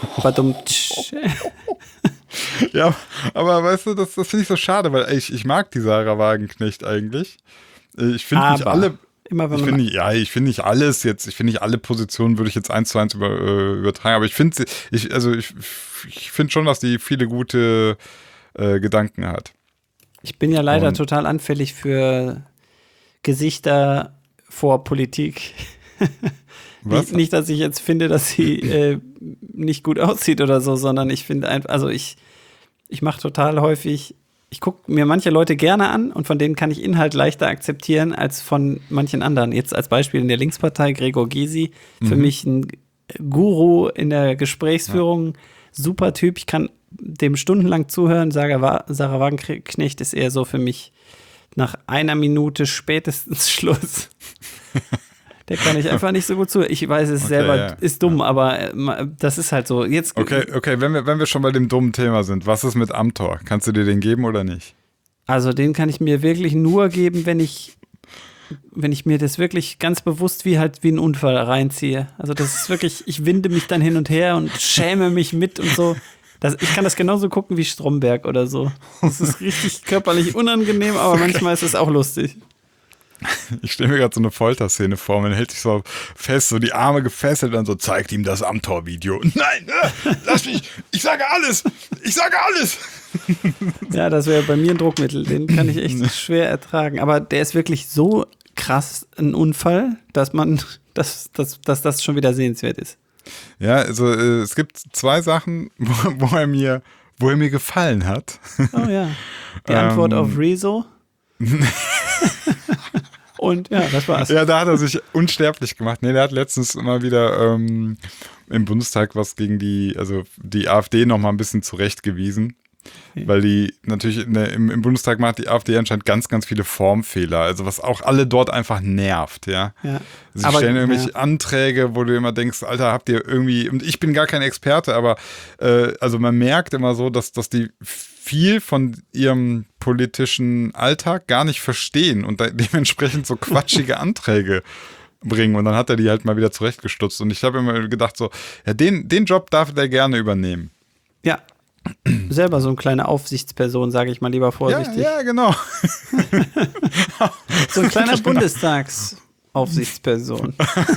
Speaker 1: Ja, aber weißt du, das finde ich so schade, weil ich mag die Sarah Wagenknecht eigentlich. Ich finde nicht alle. Ich finde nicht alles jetzt, ich finde nicht alle Positionen würde ich jetzt 1:1 übertragen, aber ich finde schon, dass die viele gute Gedanken hat.
Speaker 2: Ich bin ja leider total anfällig für Gesichter vor Politik. Nicht, dass ich jetzt finde, dass sie nicht gut aussieht oder so, sondern ich finde einfach, also ich mache total häufig, ich gucke mir manche Leute gerne an und von denen kann ich Inhalt leichter akzeptieren als von manchen anderen. Jetzt als Beispiel in der Linkspartei Gregor Gysi, für mich ein Guru in der Gesprächsführung, super Typ. Ich kann dem stundenlang zuhören. Sarah Wagenknecht ist eher so für mich nach 1 Minute spätestens Schluss. Der kann ich einfach nicht so gut zuhören. Ich weiß, es selber ist dumm, aber das ist halt so. Jetzt
Speaker 1: Okay, wenn wir schon bei dem dummen Thema sind, was ist mit Amtor? Kannst du dir den geben oder nicht?
Speaker 2: Also den kann ich mir wirklich nur geben, wenn ich mir das wirklich ganz bewusst wie ein Unfall reinziehe. Also das ist wirklich, ich winde mich dann hin und her und schäme mich mit und so. Ich kann das genauso gucken wie Stromberg oder so. Das ist richtig körperlich unangenehm, aber manchmal ist es auch lustig.
Speaker 1: Ich stelle mir gerade so eine Folterszene vor, man hält sich so fest, so die Arme gefesselt und so, zeigt ihm das Amtor-Video. Nein, lass mich, ich sage alles.
Speaker 2: Ja, das wäre bei mir ein Druckmittel, den kann ich echt schwer ertragen. Aber der ist wirklich so krass ein Unfall, dass das schon wieder sehenswert ist.
Speaker 1: Ja, also es gibt 2 Sachen, wo er mir gefallen hat.
Speaker 2: Oh ja, die Antwort auf Rezo. Und ja, das war's.
Speaker 1: Ja, da hat er sich unsterblich gemacht. Nee, der hat letztens mal wieder im Bundestag was gegen die AfD noch mal ein bisschen zurechtgewiesen. Okay. Weil die natürlich im Bundestag macht die AfD anscheinend ganz, ganz viele Formfehler. Also was auch alle dort einfach nervt, ja. Sie stellen irgendwelche Anträge, wo du immer denkst, Alter, habt ihr irgendwie, und ich bin gar kein Experte, aber also man merkt immer so, dass die viel von ihrem politischen Alltag gar nicht verstehen und dementsprechend so quatschige Anträge bringen. Und dann hat er die halt mal wieder zurechtgestutzt. Und ich habe immer gedacht so, ja, den Job darf der gerne übernehmen.
Speaker 2: Ja. Selber so eine kleine Aufsichtsperson, sage ich mal lieber vorsichtig.
Speaker 1: Ja, genau.
Speaker 2: So ein kleiner Bundestagsaufsichtsperson.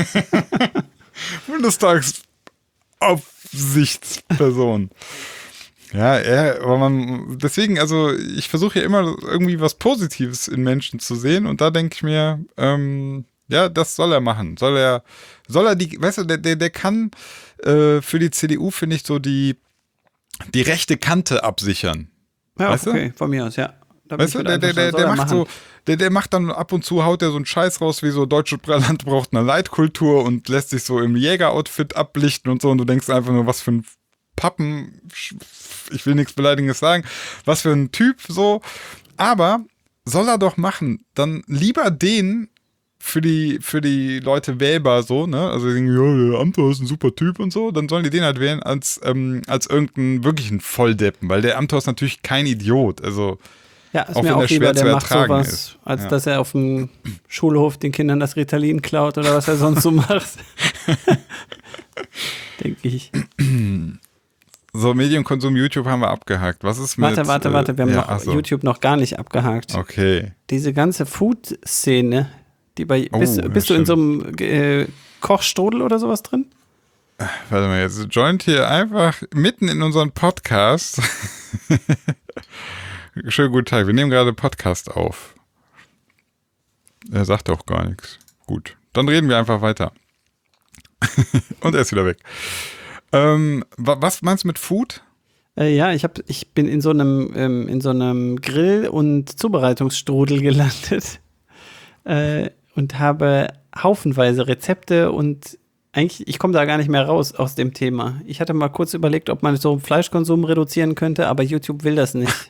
Speaker 1: Bundestagsaufsichtsperson. Ja, aber deswegen, also ich versuche ja immer irgendwie was Positives in Menschen zu sehen und da denke ich mir, ja, das soll er machen. Soll er die, weißt du, der kann für die CDU, finde ich, so die rechte Kante absichern.
Speaker 2: Ja,
Speaker 1: weißt
Speaker 2: okay,
Speaker 1: du?
Speaker 2: von mir aus, ja.
Speaker 1: Weißt du, der macht dann ab und zu, haut der so einen Scheiß raus, wie so deutsche Land braucht eine Leitkultur und lässt sich so im Jägeroutfit ablichten und so und du denkst einfach nur, was für ein Pappen, ich will nichts Beleidigendes sagen, was für ein Typ so, aber soll er doch machen, dann lieber den für die Leute wählbar so, ne, also die denken, ja, der Amthor ist ein super Typ und so, dann sollen die den halt wählen als irgendeinen wirklichen Volldeppen, weil der Amthor ist natürlich kein Idiot, also
Speaker 2: ja, ist
Speaker 1: auch
Speaker 2: mir
Speaker 1: wenn
Speaker 2: auch
Speaker 1: der
Speaker 2: lieber,
Speaker 1: schwer
Speaker 2: der
Speaker 1: zu
Speaker 2: macht
Speaker 1: ertragen
Speaker 2: sowas,
Speaker 1: ist.
Speaker 2: als dass er auf dem Schulhof den Kindern das Ritalin klaut oder was er sonst so macht. Denke ich.
Speaker 1: So, Medienkonsum, YouTube haben wir abgehakt. Was ist mit...
Speaker 2: Warte, wir haben YouTube noch gar nicht abgehakt.
Speaker 1: Okay.
Speaker 2: Diese ganze Food-Szene, die bist du in so einem Kochstrudel oder sowas drin?
Speaker 1: Warte mal, jetzt joint hier einfach mitten in unseren Podcast. Schönen guten Tag, wir nehmen gerade Podcast auf. Er sagt auch gar nichts. Gut, dann reden wir einfach weiter. Und er ist wieder weg. Was meinst du mit Food?
Speaker 2: Ja, ich bin in so einem Grill- und Zubereitungsstrudel gelandet und habe haufenweise Rezepte und eigentlich, ich komme da gar nicht mehr raus aus dem Thema. Ich hatte mal kurz überlegt, ob man so Fleischkonsum reduzieren könnte, aber YouTube will das nicht.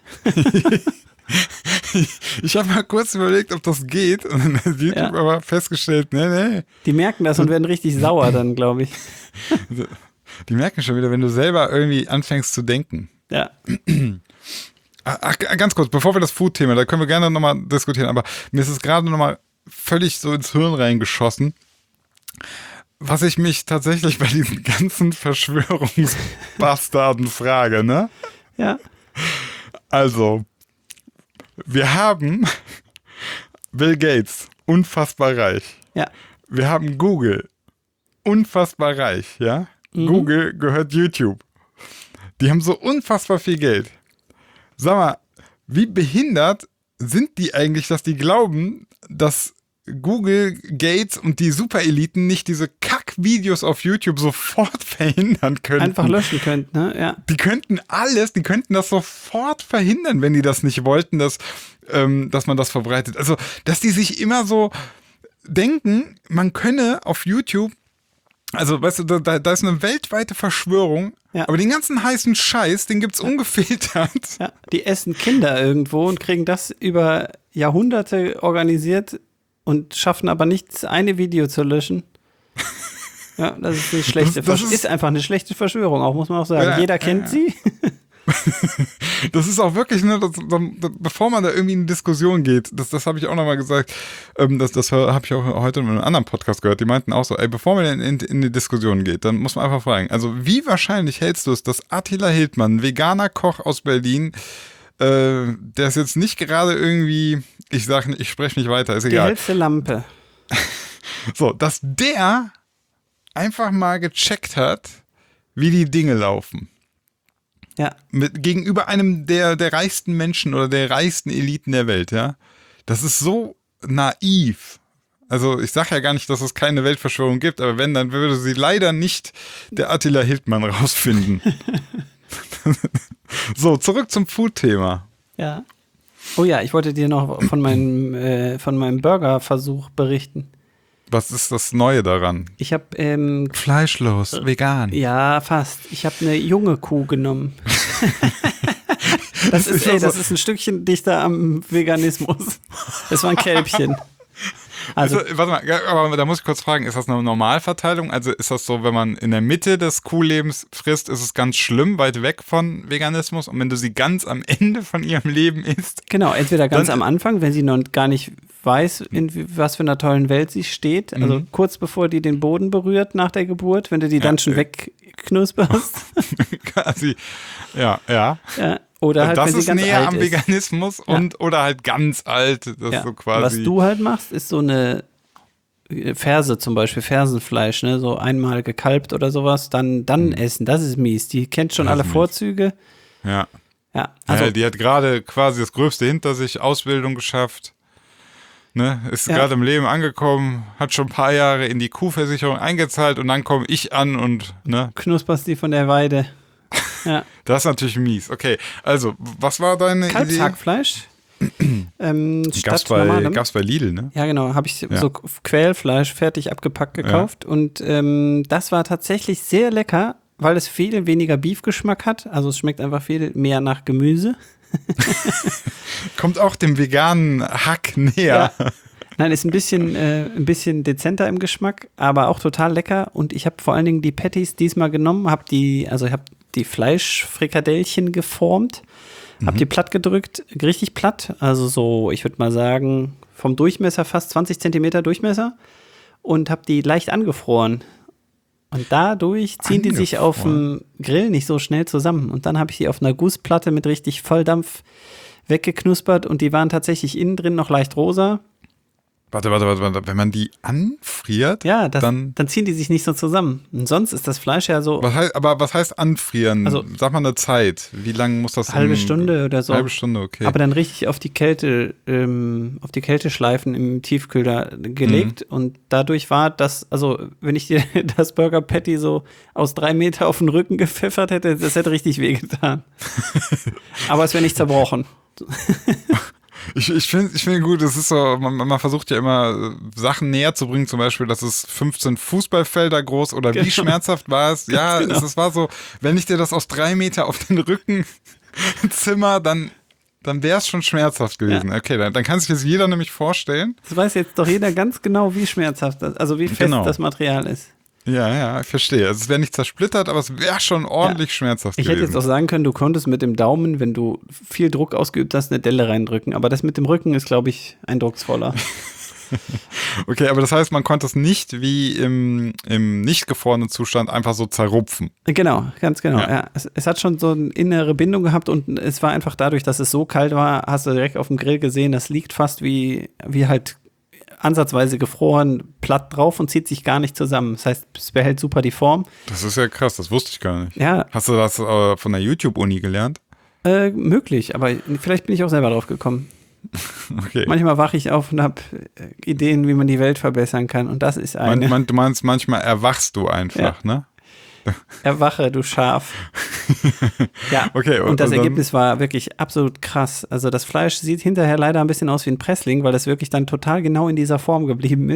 Speaker 1: Ich habe mal kurz überlegt, ob das geht und dann hat YouTube aber festgestellt, nee.
Speaker 2: Die merken das und werden richtig sauer dann, glaube ich.
Speaker 1: Die merken schon wieder, wenn du selber irgendwie anfängst zu denken.
Speaker 2: Ja.
Speaker 1: Ach, ganz kurz, bevor wir das Food-Thema, da können wir gerne nochmal diskutieren, aber mir ist es gerade nochmal völlig so ins Hirn reingeschossen, was ich mich tatsächlich bei diesen ganzen Verschwörungsbastarden frage, ne?
Speaker 2: Ja.
Speaker 1: Also, wir haben Bill Gates, unfassbar reich.
Speaker 2: Ja.
Speaker 1: Wir haben Google, unfassbar reich, ja? Mhm. Google gehört YouTube. Die haben so unfassbar viel Geld. Sag mal, wie behindert sind die eigentlich, dass die glauben, dass Google, Gates und die Supereliten nicht diese Kack-Videos auf YouTube sofort verhindern könnten?
Speaker 2: Einfach löschen könnten, ne? Ja.
Speaker 1: Die könnten das sofort verhindern, wenn die das nicht wollten, dass man das verbreitet. Also, dass die sich immer so denken, man könne auf YouTube Also, weißt du, da ist eine weltweite Verschwörung,
Speaker 2: Ja.
Speaker 1: aber den ganzen heißen Scheiß, den gibt's ungefiltert.
Speaker 2: Ja, die essen Kinder irgendwo und kriegen das über Jahrhunderte organisiert und schaffen aber nicht, eine Video zu löschen. Ja, das ist eine schlechte Verschwörung. Ist einfach eine schlechte Verschwörung, auch muss man auch sagen.
Speaker 1: Ja,
Speaker 2: Jeder kennt sie.
Speaker 1: Das ist auch wirklich, ne, bevor man da irgendwie in eine Diskussion geht, das habe ich auch nochmal gesagt, das habe ich auch heute in einem anderen Podcast gehört, die meinten auch so, ey, bevor man in die Diskussion geht, dann muss man einfach fragen, also wie wahrscheinlich hältst du es, dass Attila Hildmann, veganer Koch aus Berlin, der ist jetzt nicht gerade irgendwie, ich spreche nicht weiter, ist
Speaker 2: Die
Speaker 1: egal.
Speaker 2: hellste Lampe.
Speaker 1: So, dass der einfach mal gecheckt hat, wie die Dinge laufen.
Speaker 2: Ja,
Speaker 1: Gegenüber einem der reichsten Menschen oder der reichsten Eliten der Welt, ja. Das ist so naiv. Also ich sage ja gar nicht, dass es keine Weltverschwörung gibt, aber wenn, dann würde sie leider nicht der Attila Hildmann rausfinden. So, zurück zum Food-Thema.
Speaker 2: ja. Oh ja, ich wollte dir noch von meinem Burgerversuch berichten.
Speaker 1: Was ist das Neue daran?
Speaker 2: Ich habe
Speaker 1: Fleischlos, vegan.
Speaker 2: ja, fast. Ich habe eine junge Kuh genommen. Das ist ein Stückchen dichter am Veganismus. Das war ein Kälbchen. Also,
Speaker 1: Warte mal, aber da muss ich kurz fragen, ist das eine Normalverteilung? Also ist das so, wenn man in der Mitte des Kuhlebens frisst, ist es ganz schlimm, weit weg von Veganismus? Und wenn du sie ganz am Ende von ihrem Leben isst?
Speaker 2: genau, entweder ganz
Speaker 1: Dann-
Speaker 2: am Anfang, wenn sie noch gar nicht weiß, in was für einer tollen Welt sie steht, also kurz bevor die den Boden berührt nach der Geburt, wenn du die dann schon wegknusperst.
Speaker 1: Quasi, ja.
Speaker 2: Ja, oder halt,
Speaker 1: Das
Speaker 2: wenn sie
Speaker 1: ist
Speaker 2: ganz
Speaker 1: näher
Speaker 2: alt
Speaker 1: am
Speaker 2: ist.
Speaker 1: Veganismus oder halt ganz alt. Das
Speaker 2: Ja.
Speaker 1: ist so
Speaker 2: Was
Speaker 1: quasi.
Speaker 2: du halt machst, ist so eine Ferse zum Beispiel, Fersenfleisch, ne, so einmal gekalbt oder sowas, dann essen. Das ist mies. Die kennt schon
Speaker 1: Das
Speaker 2: alle
Speaker 1: ist mies.
Speaker 2: Vorzüge.
Speaker 1: Ja.
Speaker 2: Ja, also
Speaker 1: Die hat gerade quasi das Gröbste hinter sich, Ausbildung geschafft. Ne, ist
Speaker 2: Ja.
Speaker 1: gerade im Leben angekommen, hat schon ein paar Jahre in die Kuhversicherung eingezahlt und dann komme ich an und, ne,
Speaker 2: knusperst die von der Weide. Ja.
Speaker 1: das ist natürlich mies. Okay, also, was war deine Idee?
Speaker 2: Kalbshackfleisch.
Speaker 1: Gab's
Speaker 2: Statt normalem.
Speaker 1: bei Lidl, ne?
Speaker 2: Ja, genau. Habe ich so Quälfleisch fertig abgepackt gekauft. Und das war tatsächlich sehr lecker, weil es viel weniger Beef-Geschmack hat. Also es schmeckt einfach viel mehr nach Gemüse.
Speaker 1: Kommt auch dem veganen Hack näher.
Speaker 2: Ja. Nein, ist ein bisschen dezenter im Geschmack, aber auch total lecker. Und ich habe vor allen Dingen die Patties diesmal genommen, habe die Fleischfrikadellchen geformt, habe die platt gedrückt, richtig platt, also so, ich würde mal sagen, vom Durchmesser fast 20 Zentimeter Durchmesser und habe die leicht angefroren. Und dadurch ziehen die sich auf dem Grill nicht so schnell zusammen. Und dann habe ich die auf einer Gussplatte mit richtig Volldampf weggeknuspert und die waren tatsächlich innen drin noch leicht rosa.
Speaker 1: Warte. Wenn man die anfriert,
Speaker 2: Ja,
Speaker 1: dann
Speaker 2: dann ziehen die sich nicht so zusammen. Und sonst ist das Fleisch ja so
Speaker 1: was heißt anfrieren?
Speaker 2: Also-
Speaker 1: Sag mal eine Zeit. Wie lange muss das?
Speaker 2: halbe Stunde oder so.
Speaker 1: Halbe Stunde, okay.
Speaker 2: Aber dann richtig auf die Kälteschleifen im Tiefkühler gelegt. Und dadurch war das, also wenn ich dir das Burger Patty so aus 3 Meter auf den Rücken gepfeffert hätte, das hätte richtig wehgetan. Aber es wäre nicht zerbrochen.
Speaker 1: Ich finde gut, es ist so, man versucht ja immer Sachen näher zu bringen, zum Beispiel, dass es 15 Fußballfelder groß oder wie
Speaker 2: Genau.
Speaker 1: schmerzhaft war es? Ja,
Speaker 2: genau.
Speaker 1: es war so, wenn ich dir das aus 3 Meter auf den Rücken zimmer, dann wäre es schon schmerzhaft gewesen.
Speaker 2: Ja.
Speaker 1: Okay, dann kann sich das jeder nämlich vorstellen.
Speaker 2: Das weiß jetzt doch jeder ganz genau, wie schmerzhaft das, also wie fest
Speaker 1: Genau.
Speaker 2: das Material ist.
Speaker 1: Ja, ich verstehe. Also es wäre nicht zersplittert, aber es wäre schon ordentlich schmerzhaft
Speaker 2: Ich
Speaker 1: gewesen.
Speaker 2: hätte jetzt auch sagen können, du konntest mit dem Daumen, wenn du viel Druck ausgeübt hast, eine Delle reindrücken. Aber das mit dem Rücken ist, glaube ich, eindrucksvoller.
Speaker 1: Okay, aber das heißt, man konnte es nicht wie im nicht gefrorenen Zustand einfach so zerrupfen.
Speaker 2: Genau, ganz genau.
Speaker 1: Ja.
Speaker 2: Ja. Es hat schon so eine innere Bindung gehabt und es war einfach dadurch, dass es so kalt war, hast du direkt auf dem Grill gesehen, das liegt fast wie halt ansatzweise gefroren, platt drauf und zieht sich gar nicht zusammen. Das heißt, es behält super die Form.
Speaker 1: Das ist ja krass, das wusste ich gar nicht.
Speaker 2: Ja,
Speaker 1: Hast du das von der YouTube-Uni gelernt?
Speaker 2: möglich, aber vielleicht bin ich auch selber drauf gekommen.
Speaker 1: Okay.
Speaker 2: Manchmal wache ich auf und habe Ideen, wie man die Welt verbessern kann und das ist eine.
Speaker 1: Du meinst, manchmal erwachst du einfach, ne?
Speaker 2: Erwache, du Schaf. Ja,
Speaker 1: Okay,
Speaker 2: und das
Speaker 1: dann-
Speaker 2: Ergebnis war wirklich absolut krass. Also das Fleisch sieht hinterher leider ein bisschen aus wie ein Pressling, weil das wirklich dann total genau in dieser Form geblieben ist.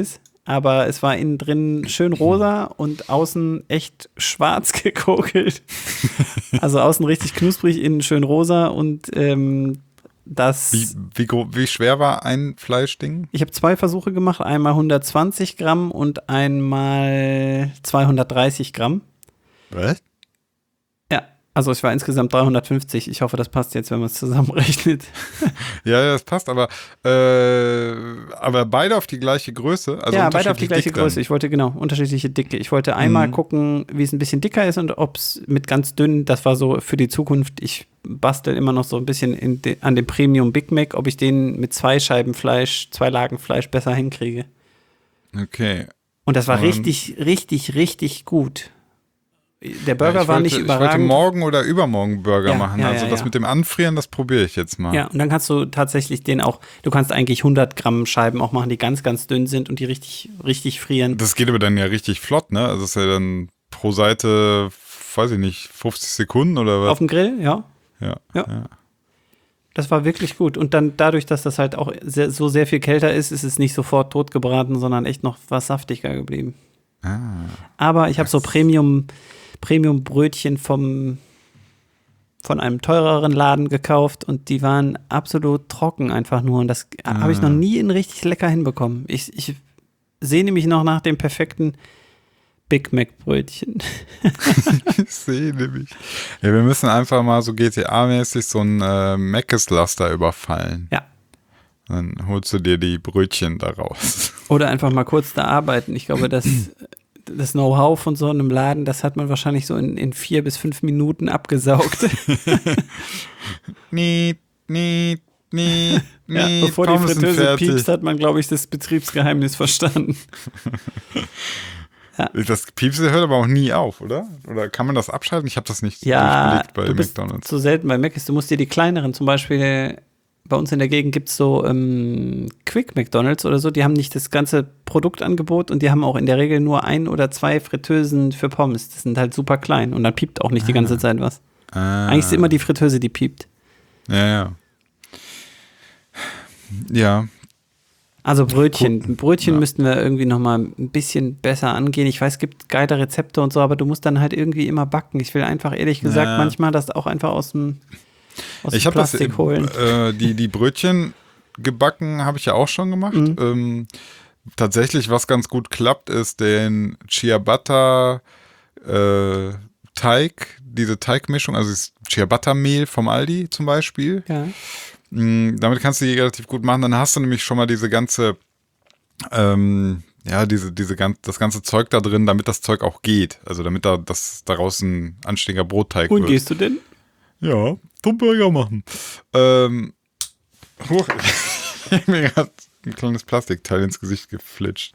Speaker 2: aber es war innen drin schön rosa und außen echt schwarz gekokelt. Also außen richtig knusprig, innen schön rosa und das.
Speaker 1: Wie schwer war ein Fleischding?
Speaker 2: Ich habe 2 Versuche gemacht, einmal 120 Gramm und einmal 230 Gramm.
Speaker 1: Was?
Speaker 2: Ja, also es war insgesamt 350. Ich hoffe, das passt jetzt, wenn man es zusammenrechnet.
Speaker 1: Ja, das passt, aber beide auf die gleiche Größe? Also
Speaker 2: ja, beide auf die gleiche
Speaker 1: dick dann.
Speaker 2: Größe. Ich wollte unterschiedliche Dicke. Ich wollte einmal gucken, wie es ein bisschen dicker ist und ob es mit ganz dünn, das war so für die Zukunft, ich bastel immer noch so ein bisschen an dem Premium Big Mac, ob ich den mit 2 Scheiben Fleisch, 2 Lagen Fleisch besser hinkriege.
Speaker 1: Okay.
Speaker 2: Und das war richtig, richtig, richtig gut. Der Burger war nicht überragend.
Speaker 1: Ich wollte morgen oder übermorgen Burger machen. Also das mit dem Anfrieren, das probiere ich jetzt mal.
Speaker 2: Ja, und dann kannst du tatsächlich du kannst eigentlich 100 Gramm Scheiben auch machen, die ganz, ganz dünn sind und die richtig, richtig frieren.
Speaker 1: Das geht aber dann ja richtig flott, ne? Also das ist ja dann pro Seite, weiß ich nicht, 50 Sekunden oder was?
Speaker 2: Auf dem Grill, ja.
Speaker 1: Ja.
Speaker 2: Das war wirklich gut. Und dann dadurch, dass das halt auch so sehr viel kälter ist, ist es nicht sofort totgebraten, sondern echt noch was saftiger geblieben. Aber ich habe so Premium-Brötchen von einem teureren Laden gekauft und die waren absolut trocken einfach nur. Und das habe ich noch nie in richtig lecker hinbekommen. Ich sehne mich noch nach dem perfekten Big Mac-Brötchen.
Speaker 1: Ich sehe nämlich. Ja, wir müssen einfach mal so GTA-mäßig so ein Mc's-Laster überfallen.
Speaker 2: Ja.
Speaker 1: Dann holst du dir die Brötchen da raus.
Speaker 2: Oder einfach mal kurz da arbeiten. Ich glaube, das Know-how von so einem Laden, das hat man wahrscheinlich so in 4 bis 5 Minuten abgesaugt.
Speaker 1: Nee.
Speaker 2: Ja, bevor die Fritteuse piepst, hat man, glaube ich, das Betriebsgeheimnis verstanden. Ja.
Speaker 1: Das Piepsen hört aber auch nie auf, oder? Oder kann man das abschalten? Ich habe das nicht
Speaker 2: durchgelegt
Speaker 1: bei
Speaker 2: du bist
Speaker 1: McDonald's.
Speaker 2: So selten bei Mc's. Du musst dir die kleineren, zum Beispiel bei uns in der Gegend gibt es so Quick McDonald's oder so, die haben nicht das ganze Produktangebot und die haben auch in der Regel nur 1 oder 2 Fritteusen für Pommes. Das sind halt super klein und dann piept auch nicht die ganze Zeit was. Eigentlich ist immer die Fritteuse, die piept.
Speaker 1: Ja. Ja.
Speaker 2: Also Brötchen müssten wir irgendwie noch mal ein bisschen besser angehen. Ich weiß, es gibt geile Rezepte und so, aber du musst dann halt irgendwie immer backen. Ich will einfach ehrlich gesagt manchmal das auch einfach aus dem Plastik holen.
Speaker 1: Die Brötchen gebacken habe ich ja auch schon gemacht. Tatsächlich, was ganz gut klappt, ist den Ciabatta Teig, diese Teigmischung, also das Ciabatta-Mehl vom Aldi zum Beispiel.
Speaker 2: Ja.
Speaker 1: Damit kannst du die relativ gut machen. Dann hast du nämlich schon mal diese ganze, das ganze Zeug da drin, damit das Zeug auch geht. Also damit daraus ein anständiger Brotteig wird.
Speaker 2: Wohin gehst du denn?
Speaker 1: Ja, zum Burger machen. Ich habe mir gerade ein kleines Plastikteil ins Gesicht geflitscht.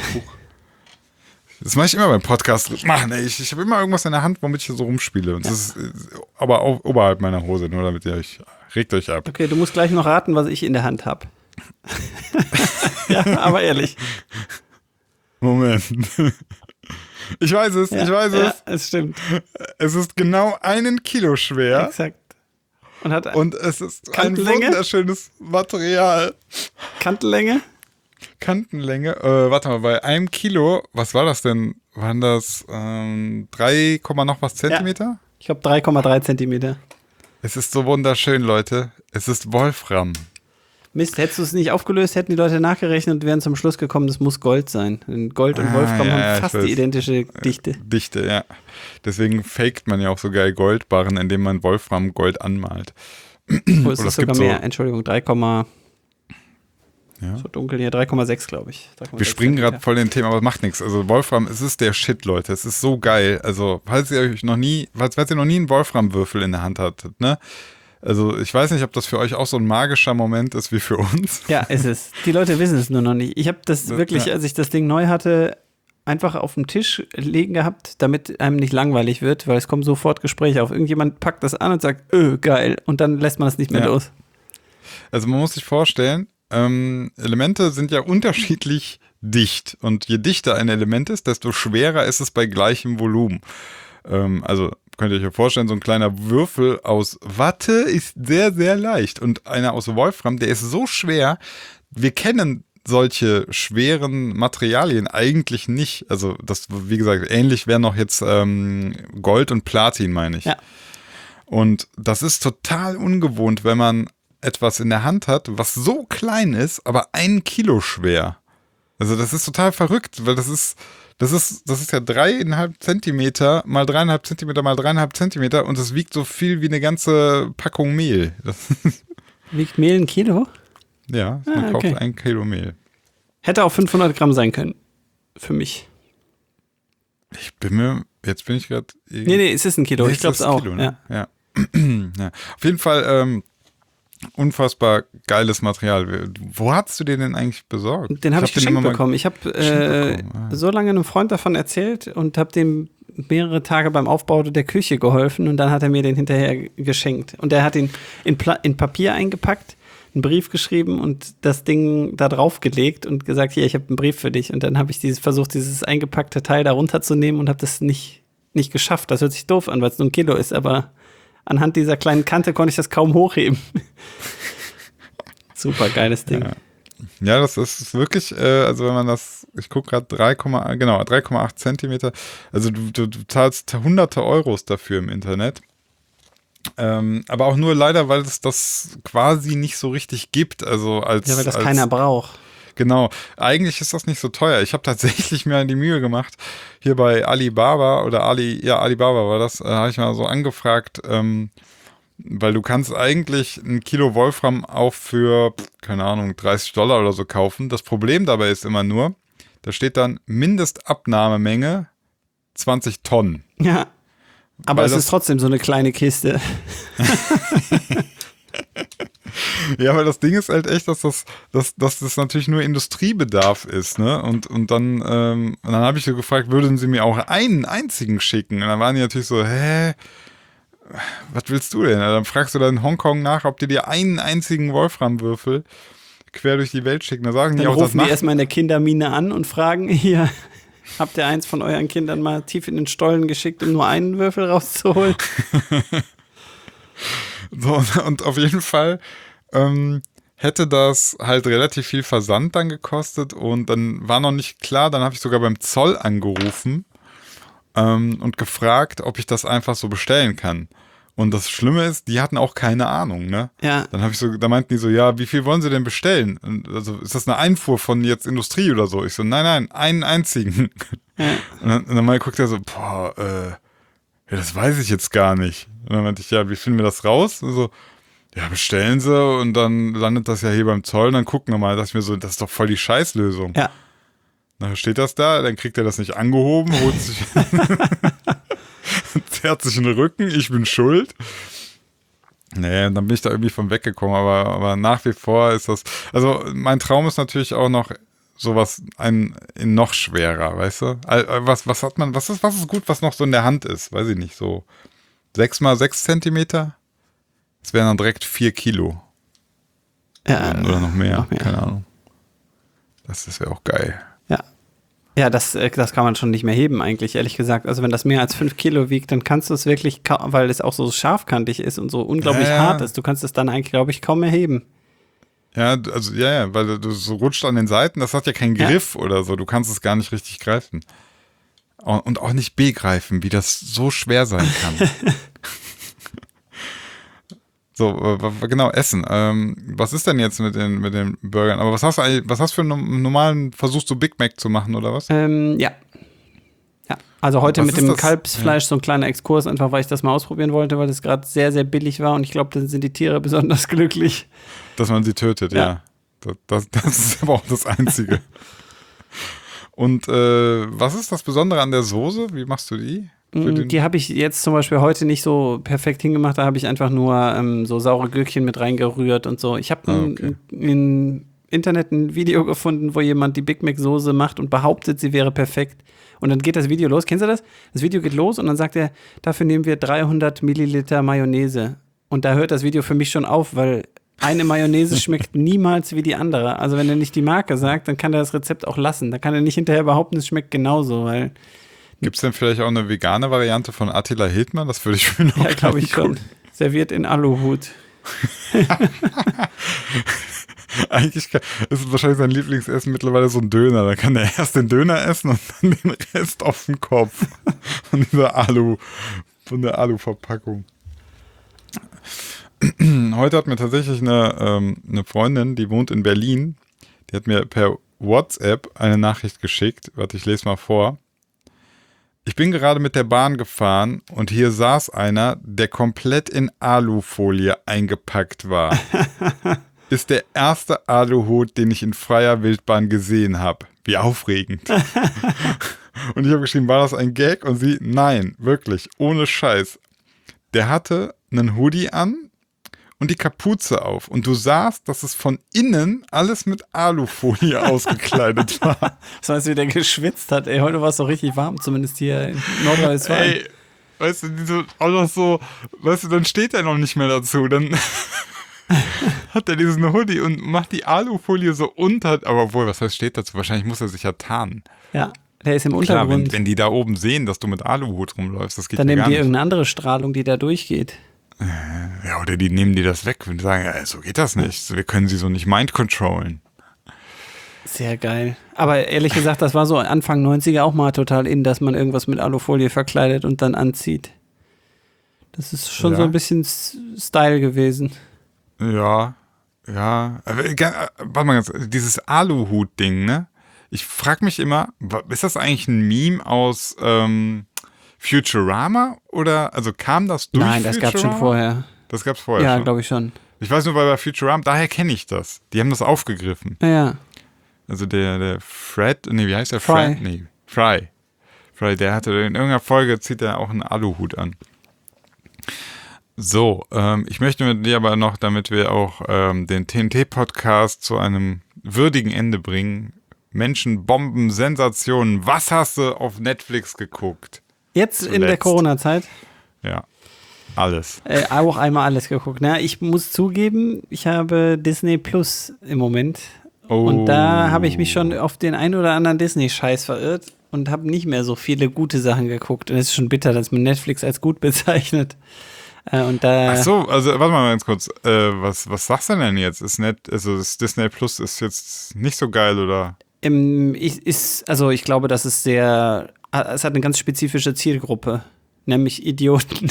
Speaker 1: Das mache ich immer beim Podcast. Ich habe immer irgendwas in der Hand, womit ich so rumspiele. Und das ist aber auch oberhalb meiner Hose, nur damit ihr regt euch ab.
Speaker 2: Okay, du musst gleich noch raten, was ich in der Hand habe. Ja, aber ehrlich.
Speaker 1: Moment. Ich weiß es.
Speaker 2: Ja, es stimmt.
Speaker 1: Es ist genau 1 Kilo schwer.
Speaker 2: Exakt.
Speaker 1: Und es ist
Speaker 2: Kantenlänge?
Speaker 1: ein wunderschönes Material.
Speaker 2: Kantenlänge?
Speaker 1: Warte mal, bei 1 Kilo, was war das denn? Waren das 3, noch was Zentimeter?
Speaker 2: Ja, ich glaube 3,3 Zentimeter.
Speaker 1: Es ist so wunderschön, Leute. Es ist Wolfram.
Speaker 2: Mist, hättest du es nicht aufgelöst, hätten die Leute nachgerechnet und wären zum Schluss gekommen, das muss Gold sein. Denn Gold und Wolfram haben fast die identische Dichte.
Speaker 1: Dichte, ja. Deswegen faked man ja auch so geil Goldbarren, indem man Wolfram Gold anmalt.
Speaker 2: Oh, es ist sogar mehr. Entschuldigung, 3, so dunkel hier, 3,6 glaube ich. 3,6
Speaker 1: Wir springen gerade voll in den Thema, aber macht nichts. Also Wolfram, es ist der Shit, Leute. Es ist so geil. Also falls ihr noch nie einen Wolframwürfel in der Hand hattet, ne? Also ich weiß nicht, ob das für euch auch so ein magischer Moment ist wie für uns.
Speaker 2: Ja, ist es. Die Leute wissen es nur noch nicht. Ich habe das wirklich, als ich das Ding neu hatte, einfach auf dem Tisch liegen gehabt, damit einem nicht langweilig wird, weil es kommen sofort Gespräche auf. Irgendjemand packt das an und sagt, geil. Und dann lässt man es nicht mehr los. Also
Speaker 1: man muss sich vorstellen, Elemente sind ja unterschiedlich dicht. Und je dichter ein Element ist, desto schwerer ist es bei gleichem Volumen. Also könnt ihr euch ja vorstellen, so ein kleiner Würfel aus Watte ist sehr, sehr leicht. Und einer aus Wolfram, der ist so schwer, wir kennen solche schweren Materialien eigentlich nicht. Also das, wie gesagt, ähnlich wäre noch jetzt Gold und Platin, meine ich.
Speaker 2: Ja.
Speaker 1: Und das ist total ungewohnt, wenn man etwas in der Hand hat, was so klein ist, aber 1 Kilo schwer. Also das ist total verrückt, weil das ist ja 3,5 Zentimeter mal 3,5 Zentimeter mal 3,5 Zentimeter und es wiegt so viel wie eine ganze Packung Mehl.
Speaker 2: Wiegt Mehl 1 Kilo?
Speaker 1: Ja, man kauft 1 Kilo Mehl.
Speaker 2: Hätte auch 500 Gramm sein können. Für mich.
Speaker 1: Jetzt bin ich gerade...
Speaker 2: Nee, es ist 1 Kilo. Ich glaube es auch.
Speaker 1: Kilo, ne? Ja. Ja. Auf jeden Fall unfassbar geiles Material. Wo hast du den denn eigentlich besorgt?
Speaker 2: Den habe ich geschenkt bekommen. Ich habe so lange einem Freund davon erzählt und habe dem mehrere Tage beim Aufbau der Küche geholfen und dann hat er mir den hinterher geschenkt. Und er hat ihn in Papier eingepackt, einen Brief geschrieben und das Ding da drauf gelegt und gesagt, hier, ich habe einen Brief für dich. Und dann habe ich versucht, dieses eingepackte Teil da runterzunehmen und habe das nicht geschafft. Das hört sich doof an, weil es nur 1 Kilo ist, aber anhand dieser kleinen Kante konnte ich das kaum hochheben. Super geiles Ding.
Speaker 1: Ja, das ist wirklich, also wenn man das, ich gucke gerade 3,8 Zentimeter, also du zahlst hunderte Euros dafür im Internet. Aber auch nur leider, weil es das quasi nicht so richtig gibt. Also weil
Speaker 2: das keiner braucht.
Speaker 1: Genau, eigentlich ist das nicht so teuer. Ich habe tatsächlich mir die Mühe gemacht, hier bei Alibaba Alibaba war das, habe ich mal so angefragt, weil du kannst eigentlich 1 Kilo Wolfram auch für, keine Ahnung, $30 oder so kaufen. Das Problem dabei ist immer nur, da steht dann Mindestabnahmemenge 20 Tonnen.
Speaker 2: Ja, aber es ist trotzdem so eine kleine Kiste.
Speaker 1: Ja, weil das Ding ist halt echt, dass das natürlich nur Industriebedarf ist, ne? Und dann habe ich so gefragt, würden sie mir auch einen einzigen schicken? Und dann waren die natürlich so, was willst du denn? Dann fragst du dann in Hongkong nach, ob die dir einen einzigen Wolframwürfel quer durch die Welt schicken. Da sagen die auch,
Speaker 2: rufen die erstmal in der Kindermine an und fragen, hier, habt ihr eins von euren Kindern mal tief in den Stollen geschickt, um nur einen Würfel rauszuholen?
Speaker 1: So, und auf jeden Fall hätte das halt relativ viel Versand dann gekostet und dann war noch nicht klar, dann habe ich sogar beim Zoll angerufen und gefragt, ob ich das einfach so bestellen kann. Und das Schlimme ist, die hatten auch keine Ahnung, ne?
Speaker 2: Ja.
Speaker 1: Da meinten die so, ja, wie viel wollen sie denn bestellen? Also ist das eine Einfuhr von jetzt Industrie oder so? Ich so, nein, einen einzigen.
Speaker 2: Ja.
Speaker 1: Und dann guckt er so, ja, das weiß ich jetzt gar nicht. Und dann meinte ich, ja, wie finden wir das raus? Und so, ja, bestellen sie und dann landet das ja hier beim Zoll und dann gucken wir mal, dass mir so, das ist doch voll die Scheißlösung.
Speaker 2: Ja.
Speaker 1: Dann steht das da, dann kriegt er das nicht angehoben, holt sich, zerrt sich in den Rücken, ich bin schuld. Nee, dann bin ich da irgendwie von weggekommen, aber nach wie vor ist das, also mein Traum ist natürlich auch noch sowas in noch schwerer, weißt du? Was hat man, was ist gut, was noch so in der Hand ist, weiß ich nicht, so 6 mal 6 Zentimeter? Das wären dann direkt 4 Kilo.
Speaker 2: Ja,
Speaker 1: oder noch mehr, keine Ahnung. Das wäre auch geil.
Speaker 2: Ja, das kann man schon nicht mehr heben eigentlich, ehrlich gesagt. Also wenn das mehr als 5 Kilo wiegt, dann kannst du es wirklich, weil es auch so scharfkantig ist und so unglaublich hart ist, du kannst es dann eigentlich, glaube ich, kaum mehr heben.
Speaker 1: Ja, also weil du so rutscht an den Seiten, das hat ja keinen Griff oder so, du kannst es gar nicht richtig greifen. Und auch nicht begreifen, wie das so schwer sein kann. So, genau, Essen. Was ist denn jetzt mit den Burgern? Aber was hast du für einen normalen, versuchst du Big Mac zu machen oder was?
Speaker 2: Ja. Also heute mit dem Kalbsfleisch so ein kleiner Exkurs, einfach weil ich das mal ausprobieren wollte, weil es gerade sehr, sehr billig war und ich glaube, dann sind die Tiere besonders glücklich.
Speaker 1: Dass man sie tötet, ja. Das ist aber auch das Einzige. Und was ist das Besondere an der Soße? Wie machst du die?
Speaker 2: Die habe ich jetzt zum Beispiel heute nicht so perfekt hingemacht, da habe ich einfach nur so saure Gürkchen mit reingerührt und so. Ich habe im Internet ein Video gefunden, wo jemand die Big Mac Soße macht und behauptet, sie wäre perfekt. Und dann geht das Video los. Kennst du das? Das Video geht los und dann sagt er, dafür nehmen wir 300 Milliliter Mayonnaise. Und da hört das Video für mich schon auf, weil eine Mayonnaise schmeckt niemals wie die andere. Also wenn er nicht die Marke sagt, dann kann er das Rezept auch lassen. Da kann er nicht hinterher behaupten, es schmeckt genauso, weil...
Speaker 1: Gibt es denn vielleicht auch eine vegane Variante von Attila Hildmann? Das würde ich mir noch
Speaker 2: glaube ich schon. Serviert in Aluhut.
Speaker 1: Eigentlich ist wahrscheinlich sein Lieblingsessen mittlerweile so ein Döner. Da kann er erst den Döner essen und dann den Rest auf den Kopf. Von der Alu-Verpackung. Heute hat mir tatsächlich eine Freundin, die wohnt in Berlin, die hat mir per WhatsApp eine Nachricht geschickt. Warte, ich lese mal vor. Ich bin gerade mit der Bahn gefahren und hier saß einer, der komplett in Alufolie eingepackt war. Ist der erste Aluhut, den ich in freier Wildbahn gesehen habe. Wie aufregend. Und ich habe geschrieben, war das ein Gag? Und sie, nein, wirklich, ohne Scheiß. Der hatte einen Hoodie an und die Kapuze auf. Und du sahst, dass es von innen alles mit Alufolie ausgekleidet war.
Speaker 2: Das heißt, wie der geschwitzt hat. Ey, heute war es doch richtig warm, zumindest hier in Nordrhein-Westfalen.
Speaker 1: Ey, weißt du, auch noch so, weißt du, dann steht er noch nicht mehr dazu. Dann hat er diesen Hoodie und macht die Alufolie so unter. Aber obwohl, was heißt steht dazu? Wahrscheinlich muss er sich ja tarnen.
Speaker 2: Ja, der ist im
Speaker 1: Klar,
Speaker 2: Untergrund.
Speaker 1: wenn die da oben sehen, dass du mit Aluhut rumläufst, das geht
Speaker 2: Dann
Speaker 1: ja
Speaker 2: nehmen
Speaker 1: gar
Speaker 2: die
Speaker 1: nicht.
Speaker 2: irgendeine andere Strahlung, die da durchgeht.
Speaker 1: Ja, oder die nehmen dir das weg und sagen, ja, so geht das nicht. Wir können sie so nicht mind-controllen.
Speaker 2: Sehr geil. Aber ehrlich gesagt, das war so Anfang 90er auch mal total in, dass man irgendwas mit Alufolie verkleidet und dann anzieht. Das ist schon
Speaker 1: Ja.
Speaker 2: so ein bisschen Style gewesen.
Speaker 1: Ja. Aber, warte mal ganz, dieses Aluhut-Ding, ne? Ich frage mich immer, ist das eigentlich ein Meme aus Futurama? Oder, also kam das durch
Speaker 2: Nein, das gab's schon vorher.
Speaker 1: Das gab's vorher
Speaker 2: Ja,
Speaker 1: schon?
Speaker 2: glaube ich schon.
Speaker 1: Ich weiß nur, weil bei Futurama, daher kenne ich das. Die haben das aufgegriffen.
Speaker 2: Ja.
Speaker 1: Also der Fred, nee, wie heißt der?
Speaker 2: Fry.
Speaker 1: Fred? Nee, Fry. Fry, der hatte in irgendeiner Folge, zieht er auch einen Aluhut an. So, ich möchte mit dir aber noch, damit wir auch den TNT-Podcast zu einem würdigen Ende bringen. Menschen, Bomben, Sensationen. Was hast du auf Netflix geguckt?
Speaker 2: Jetzt in der
Speaker 1: Zuletzt.
Speaker 2: Corona-Zeit
Speaker 1: Ja, alles.
Speaker 2: auch einmal alles geguckt. Na, ich muss zugeben, ich habe Disney Plus im Moment. Und da habe ich mich schon auf den einen oder anderen Disney-Scheiß verirrt und habe nicht mehr so viele gute Sachen geguckt. Und es ist schon bitter, dass man Netflix als gut bezeichnet. Und da
Speaker 1: Ach so, also warte mal ganz kurz. Was sagst du denn jetzt? Also das Disney Plus ist jetzt nicht so geil, oder?
Speaker 2: ich glaube, das ist es hat eine ganz spezifische Zielgruppe, nämlich Idioten.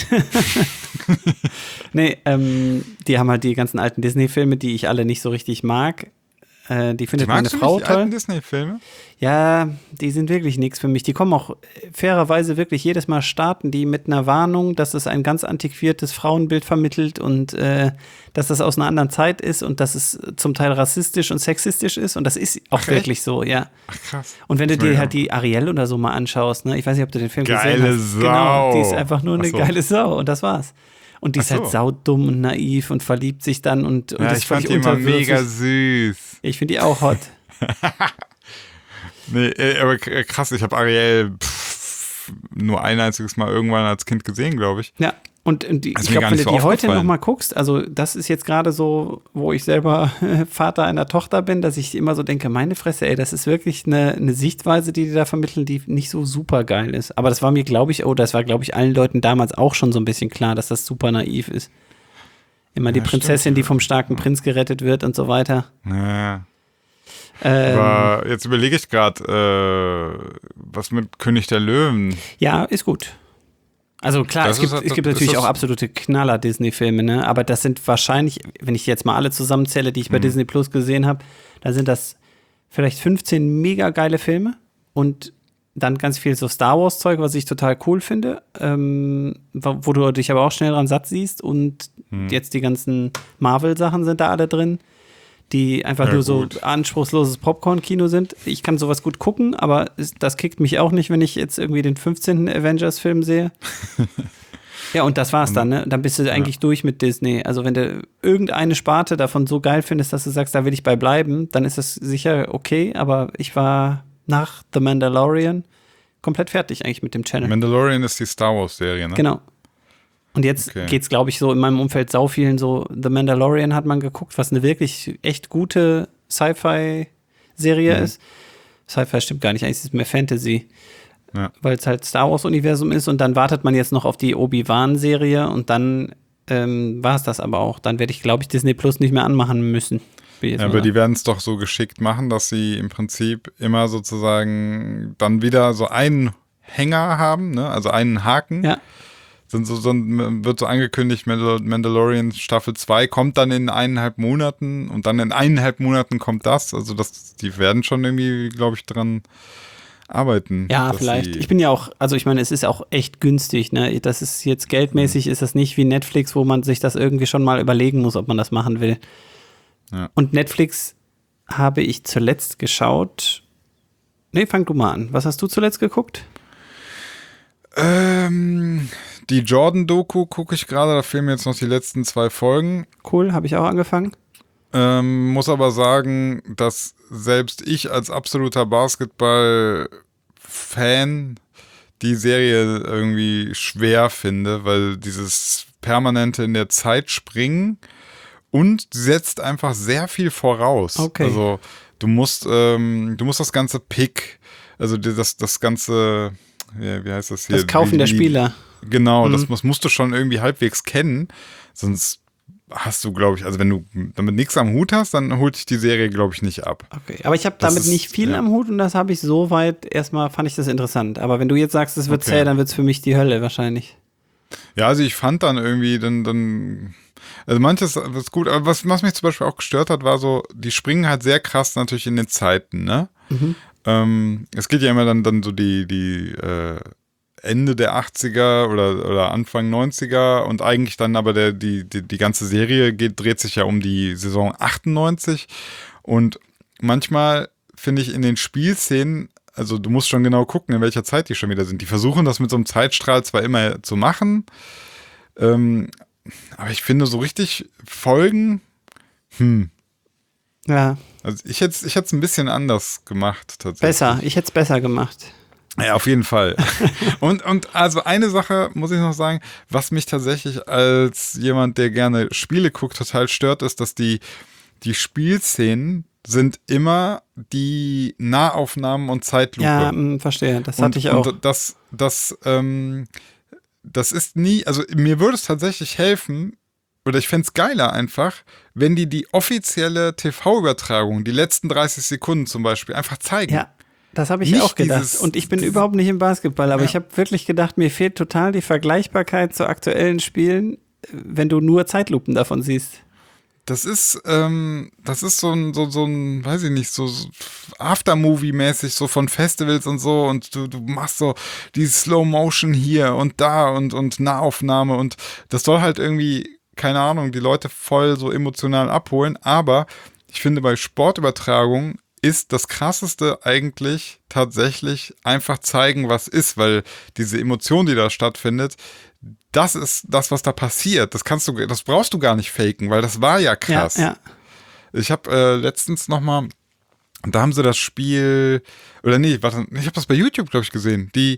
Speaker 2: Nee, die haben halt die ganzen alten Disney-Filme, die ich alle nicht so richtig mag. Die findet meine Frau
Speaker 1: die
Speaker 2: toll.
Speaker 1: alten Disney-Filme?
Speaker 2: Ja, die sind wirklich nichts für mich. Die kommen auch fairerweise wirklich jedes Mal starten die mit einer Warnung, dass es ein ganz antiquiertes Frauenbild vermittelt und dass das aus einer anderen Zeit ist und dass es zum Teil rassistisch und sexistisch ist. Und das ist auch
Speaker 1: Ach,
Speaker 2: wirklich so, ja.
Speaker 1: Ach krass.
Speaker 2: Und wenn du
Speaker 1: Das will
Speaker 2: dir
Speaker 1: ich
Speaker 2: halt
Speaker 1: auch.
Speaker 2: die Ariel oder so mal anschaust, ne, ich weiß nicht, ob du den Film
Speaker 1: Geile
Speaker 2: gesehen hast.
Speaker 1: Sau.
Speaker 2: Genau, die ist einfach nur eine
Speaker 1: Ach so.
Speaker 2: geile Sau und das war's. Und die ist
Speaker 1: Ach so.
Speaker 2: halt saudumm und naiv und verliebt sich dann und
Speaker 1: Ja,
Speaker 2: ist
Speaker 1: ich fand
Speaker 2: völlig
Speaker 1: die immer
Speaker 2: unterwürfig.
Speaker 1: mega süß.
Speaker 2: Ich finde die auch hot.
Speaker 1: Nee, aber krass, ich habe Ariel nur ein einziges Mal irgendwann als Kind gesehen, glaube ich.
Speaker 2: Ja, und
Speaker 1: ist
Speaker 2: ich
Speaker 1: mir
Speaker 2: glaube,
Speaker 1: gar
Speaker 2: wenn
Speaker 1: nicht
Speaker 2: du
Speaker 1: so
Speaker 2: die heute
Speaker 1: aufgefallen.
Speaker 2: noch mal guckst, also das ist jetzt gerade so, wo ich selber Vater einer Tochter bin, dass ich immer so denke, meine Fresse, ey, das ist wirklich eine Sichtweise, die da vermitteln, die nicht so super geil ist. Aber das war mir, glaube ich, allen Leuten damals auch schon so ein bisschen klar, dass das super naiv ist. Immer die
Speaker 1: Ja,
Speaker 2: Prinzessin,
Speaker 1: stimmt.
Speaker 2: die vom starken Prinz gerettet wird und so weiter.
Speaker 1: Ja. Aber jetzt überlege ich gerade, was mit König der Löwen?
Speaker 2: Ja, ist gut. Also klar,
Speaker 1: Das
Speaker 2: es
Speaker 1: ist-
Speaker 2: gibt
Speaker 1: ist
Speaker 2: natürlich
Speaker 1: das-
Speaker 2: auch absolute Knaller-Disney-Filme, ne? Aber das sind wahrscheinlich, wenn ich jetzt mal alle zusammenzähle, die ich bei Disney Plus gesehen habe, dann sind das vielleicht 15 mega geile Filme und dann ganz viel so Star Wars-Zeug, was ich total cool finde, wo du dich aber auch schnell dran satt siehst und jetzt die ganzen Marvel-Sachen sind da alle drin, die einfach
Speaker 1: Ja,
Speaker 2: nur so
Speaker 1: gut.
Speaker 2: anspruchsloses Popcorn-Kino sind. Ich kann sowas gut gucken, aber das kickt mich auch nicht, wenn ich jetzt irgendwie den 15. Avengers-Film sehe. Ja, und das war's dann, ne? Dann bist du eigentlich durch mit Disney. Also wenn du irgendeine Sparte davon so geil findest, dass du sagst, da will ich bei bleiben, dann ist das sicher okay, aber ich war nach The Mandalorian komplett fertig eigentlich mit dem Channel.
Speaker 1: Mandalorian ist die Star Wars-Serie, ne?
Speaker 2: Genau. Und jetzt
Speaker 1: Okay.
Speaker 2: geht's, glaube ich, so in meinem Umfeld sau vielen so, The Mandalorian hat man geguckt, was eine wirklich echt gute Sci-Fi-Serie ist. Sci-Fi stimmt gar nicht, eigentlich ist es mehr Fantasy.
Speaker 1: Ja.
Speaker 2: Weil es halt Star Wars-Universum ist und dann wartet man jetzt noch auf die Obi-Wan-Serie und dann war es das aber auch. Dann werde ich, glaube ich, Disney Plus nicht mehr anmachen müssen. Beispiel.
Speaker 1: Ja, aber die werden es doch so geschickt machen, dass sie im Prinzip immer sozusagen dann wieder so einen Hänger haben, ne? Also einen Haken.
Speaker 2: Ja.
Speaker 1: Wird so angekündigt, Mandalorian Staffel 2 kommt dann in 1,5 Monaten und dann in 1,5 Monaten kommt das. Also die werden schon irgendwie, glaube ich, dran arbeiten.
Speaker 2: Ja, vielleicht. Ich bin ja auch, also ich meine, es ist auch echt günstig, ne? Das ist jetzt geldmäßig, ist das nicht wie Netflix, wo man sich das irgendwie schon mal überlegen muss, ob man das machen will.
Speaker 1: Ja.
Speaker 2: Und Netflix habe ich zuletzt geschaut. Nee, fang du mal an. Was hast du zuletzt geguckt?
Speaker 1: Die Jordan-Doku gucke ich gerade, da fehlen mir jetzt noch die letzten 2 Folgen.
Speaker 2: Cool, habe ich auch angefangen.
Speaker 1: Muss aber sagen, dass selbst ich als absoluter Basketball-Fan die Serie irgendwie schwer finde, weil dieses permanente in der Zeit springen und setzt einfach sehr viel voraus.
Speaker 2: Okay.
Speaker 1: Also du musst das ganze Pick, also das ganze, wie heißt das hier?
Speaker 2: Das Kaufen der Spieler.
Speaker 1: Genau, das musst du schon irgendwie halbwegs kennen, sonst hast du, glaube ich, also wenn du damit nichts am Hut hast, dann holt dich die Serie, glaube ich, nicht ab.
Speaker 2: Okay, aber ich habe damit nicht viel am Hut und das habe ich soweit erstmal, fand ich das interessant. Aber wenn du jetzt sagst, es wird zäh, dann wird es für mich die Hölle wahrscheinlich.
Speaker 1: Ja, also ich fand dann irgendwie, also manches ist gut, aber was mich zum Beispiel auch gestört hat, war so, die springen halt sehr krass natürlich in den Zeiten, ne? Es geht ja immer dann so die Ende der 80er oder Anfang 90er und eigentlich dann aber die ganze Serie dreht sich ja um die Saison 98 und manchmal finde ich in den Spielszenen, also du musst schon genau gucken, in welcher Zeit die schon wieder sind. Die versuchen das mit so einem Zeitstrahl zwar immer zu machen, aber ich finde so richtig Folgen,
Speaker 2: Ja.
Speaker 1: Also ich hätte es ein bisschen anders gemacht tatsächlich.
Speaker 2: Besser, ich hätte es besser gemacht.
Speaker 1: Ja, auf jeden Fall. und also eine Sache muss ich noch sagen, was mich tatsächlich als jemand, der gerne Spiele guckt, total stört, ist, dass die Spielszenen sind immer die Nahaufnahmen und Zeitlupe.
Speaker 2: Ja, verstehe, das hatte ich auch.
Speaker 1: Und das ist nie, also mir würde es tatsächlich helfen, oder ich fände es geiler einfach, wenn die offizielle TV-Übertragung, die letzten 30 Sekunden zum Beispiel, einfach zeigen.
Speaker 2: Ja. Das habe ich
Speaker 1: Nicht
Speaker 2: auch gedacht. Und ich bin überhaupt nicht im Basketball, aber ich habe wirklich gedacht, mir fehlt total die Vergleichbarkeit zu aktuellen Spielen, wenn du nur Zeitlupen davon siehst.
Speaker 1: Das ist so ein, weiß ich nicht, so Aftermovie-mäßig, so von Festivals und so und du machst so die Slow Motion hier und da und Nahaufnahme und das soll halt irgendwie, keine Ahnung, die Leute voll so emotional abholen, aber ich finde bei Sportübertragungen ist das Krasseste eigentlich tatsächlich einfach zeigen, was ist, weil diese Emotion, die da stattfindet, das ist das, was da passiert. Das brauchst du gar nicht faken, weil das war ja krass.
Speaker 2: Ja.
Speaker 1: Ich habe letztens nochmal, da haben sie das Spiel, oder nee, warte, ich habe das bei YouTube, glaube ich, gesehen, die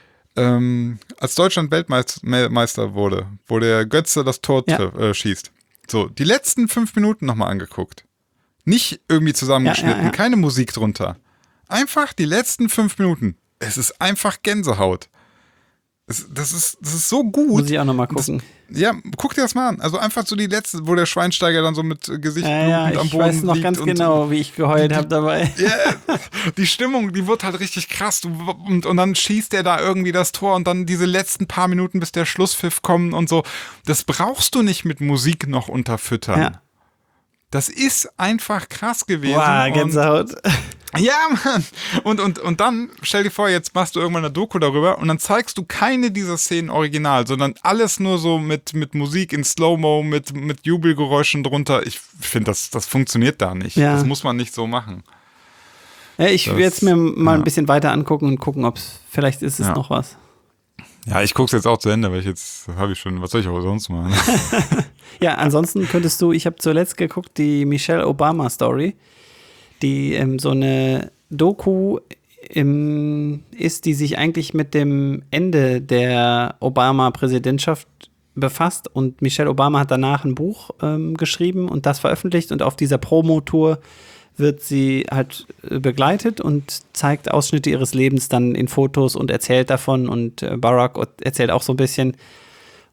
Speaker 1: als Deutschland Weltmeister wurde, wo der Götze das Tor schießt. So, die letzten 5 Minuten nochmal angeguckt. Nicht irgendwie zusammengeschnitten, keine Musik drunter. Einfach die letzten 5 Minuten. Es ist einfach Gänsehaut. Das ist so gut.
Speaker 2: Muss ich auch nochmal gucken.
Speaker 1: Guck dir das mal an. Also einfach so die letzte, wo der Schweinsteiger dann so mit Gesicht blutend am Boden liegt.
Speaker 2: Ich weiß noch ganz genau, wie ich geheult habe dabei.
Speaker 1: Ja, die Stimmung, die wird halt richtig krass. Und dann schießt er da irgendwie das Tor und dann diese letzten paar Minuten, bis der Schlusspfiff kommt und so. Das brauchst du nicht mit Musik noch unterfüttern.
Speaker 2: Ja.
Speaker 1: Das ist einfach krass gewesen.
Speaker 2: Wow, Gänsehaut.
Speaker 1: Ja, Mann. Und dann, stell dir vor, jetzt machst du irgendwann eine Doku darüber und dann zeigst du keine dieser Szenen original, sondern alles nur so mit Musik in Slow-Mo, mit Jubelgeräuschen drunter. Ich finde, das funktioniert da nicht.
Speaker 2: Ja.
Speaker 1: Das muss man nicht so machen.
Speaker 2: Ja, ich werde es mir mal ein bisschen weiter angucken und gucken, ob es, vielleicht ist es noch was.
Speaker 1: Ja, ich gucke es jetzt auch zu Ende, weil was soll ich auch sonst machen?
Speaker 2: Ja, ansonsten könntest du, ich habe zuletzt geguckt, die Michelle Obama Story, die so eine Doku ist, die sich eigentlich mit dem Ende der Obama-Präsidentschaft befasst und Michelle Obama hat danach ein Buch geschrieben und das veröffentlicht und auf dieser Promotour wird sie halt begleitet und zeigt Ausschnitte ihres Lebens dann in Fotos und erzählt davon und Barack erzählt auch so ein bisschen.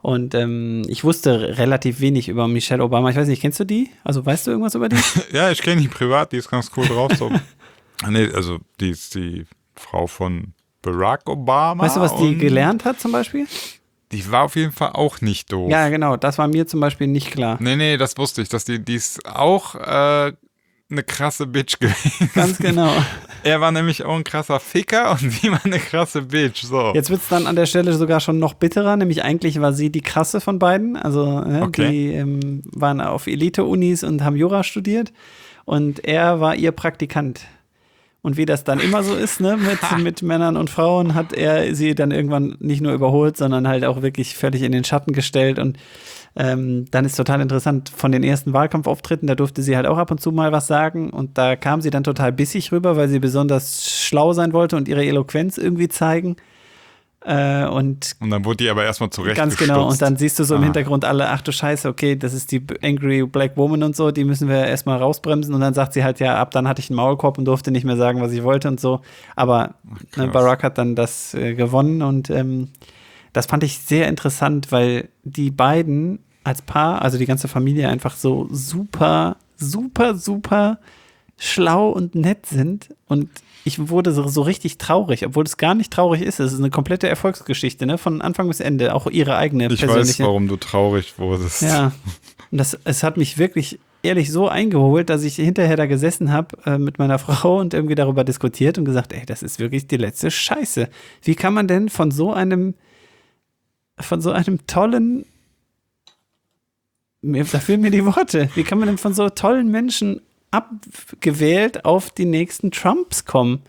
Speaker 2: Und ich wusste relativ wenig über Michelle Obama. Ich weiß nicht, kennst du die? Also weißt du irgendwas über die?
Speaker 1: Ja, ich kenne die privat, die ist ganz cool drauf. So. Nee, also die ist die Frau von Barack Obama.
Speaker 2: Weißt du, was die gelernt hat zum Beispiel?
Speaker 1: Die war auf jeden Fall auch nicht doof.
Speaker 2: Ja, genau, das war mir zum Beispiel nicht klar.
Speaker 1: Nee, das wusste ich, dass die ist auch eine krasse Bitch gewesen.
Speaker 2: Ganz genau.
Speaker 1: Er war nämlich auch ein krasser Ficker und sie war eine krasse Bitch. So.
Speaker 2: Jetzt wird es dann an der Stelle sogar schon noch bitterer, nämlich eigentlich war sie die krasse von beiden. Also die waren auf Elite-Unis und haben Jura studiert und er war ihr Praktikant. Und wie das dann immer so ist, ne, mit Männern und Frauen, hat er sie dann irgendwann nicht nur überholt, sondern halt auch wirklich völlig in den Schatten gestellt. Und dann ist total interessant, von den ersten Wahlkampfauftritten, da durfte sie halt auch ab und zu mal was sagen. Und da kam sie dann total bissig rüber, weil sie besonders schlau sein wollte und ihre Eloquenz irgendwie zeigen. Und
Speaker 1: dann wurde die aber erstmal zurechtgestutzt.
Speaker 2: Ganz genau, und dann siehst du so im Hintergrund alle, ach du Scheiße, okay, das ist die Angry Black Woman und so, die müssen wir erstmal rausbremsen und dann sagt sie halt, ja, ab dann hatte ich einen Maulkorb und durfte nicht mehr sagen, was ich wollte und so, aber Barack hat dann das gewonnen und das fand ich sehr interessant, weil die beiden als Paar, also die ganze Familie einfach so super, super, super schlau und nett sind und ich wurde so richtig traurig, obwohl es gar nicht traurig ist. Es ist eine komplette Erfolgsgeschichte, ne? Von Anfang bis Ende, auch ihre eigene persönliche.
Speaker 1: Ich weiß, warum du traurig wurdest.
Speaker 2: Ja, und es hat mich wirklich ehrlich so eingeholt, dass ich hinterher da gesessen habe mit meiner Frau und irgendwie darüber diskutiert und gesagt, ey, das ist wirklich die letzte Scheiße. Wie kann man denn von so einem tollen, da fehlen mir die Worte, wie kann man denn von so tollen Menschen abgewählt auf die nächsten Trumps kommen?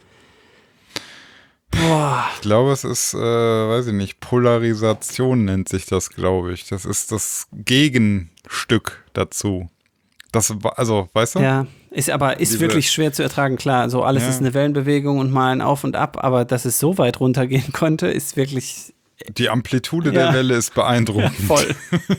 Speaker 2: Boah.
Speaker 1: Ich glaube, es ist, weiß ich nicht, Polarisation nennt sich das, glaube ich. Das ist das Gegenstück dazu. Das, also, weißt du?
Speaker 2: Ja, ist wirklich schwer zu ertragen, klar. So alles ist eine Wellenbewegung und mal ein Auf und Ab, aber dass es so weit runtergehen konnte, ist wirklich.
Speaker 1: Die Amplitude der Welle ist beeindruckend.
Speaker 2: Ja, voll.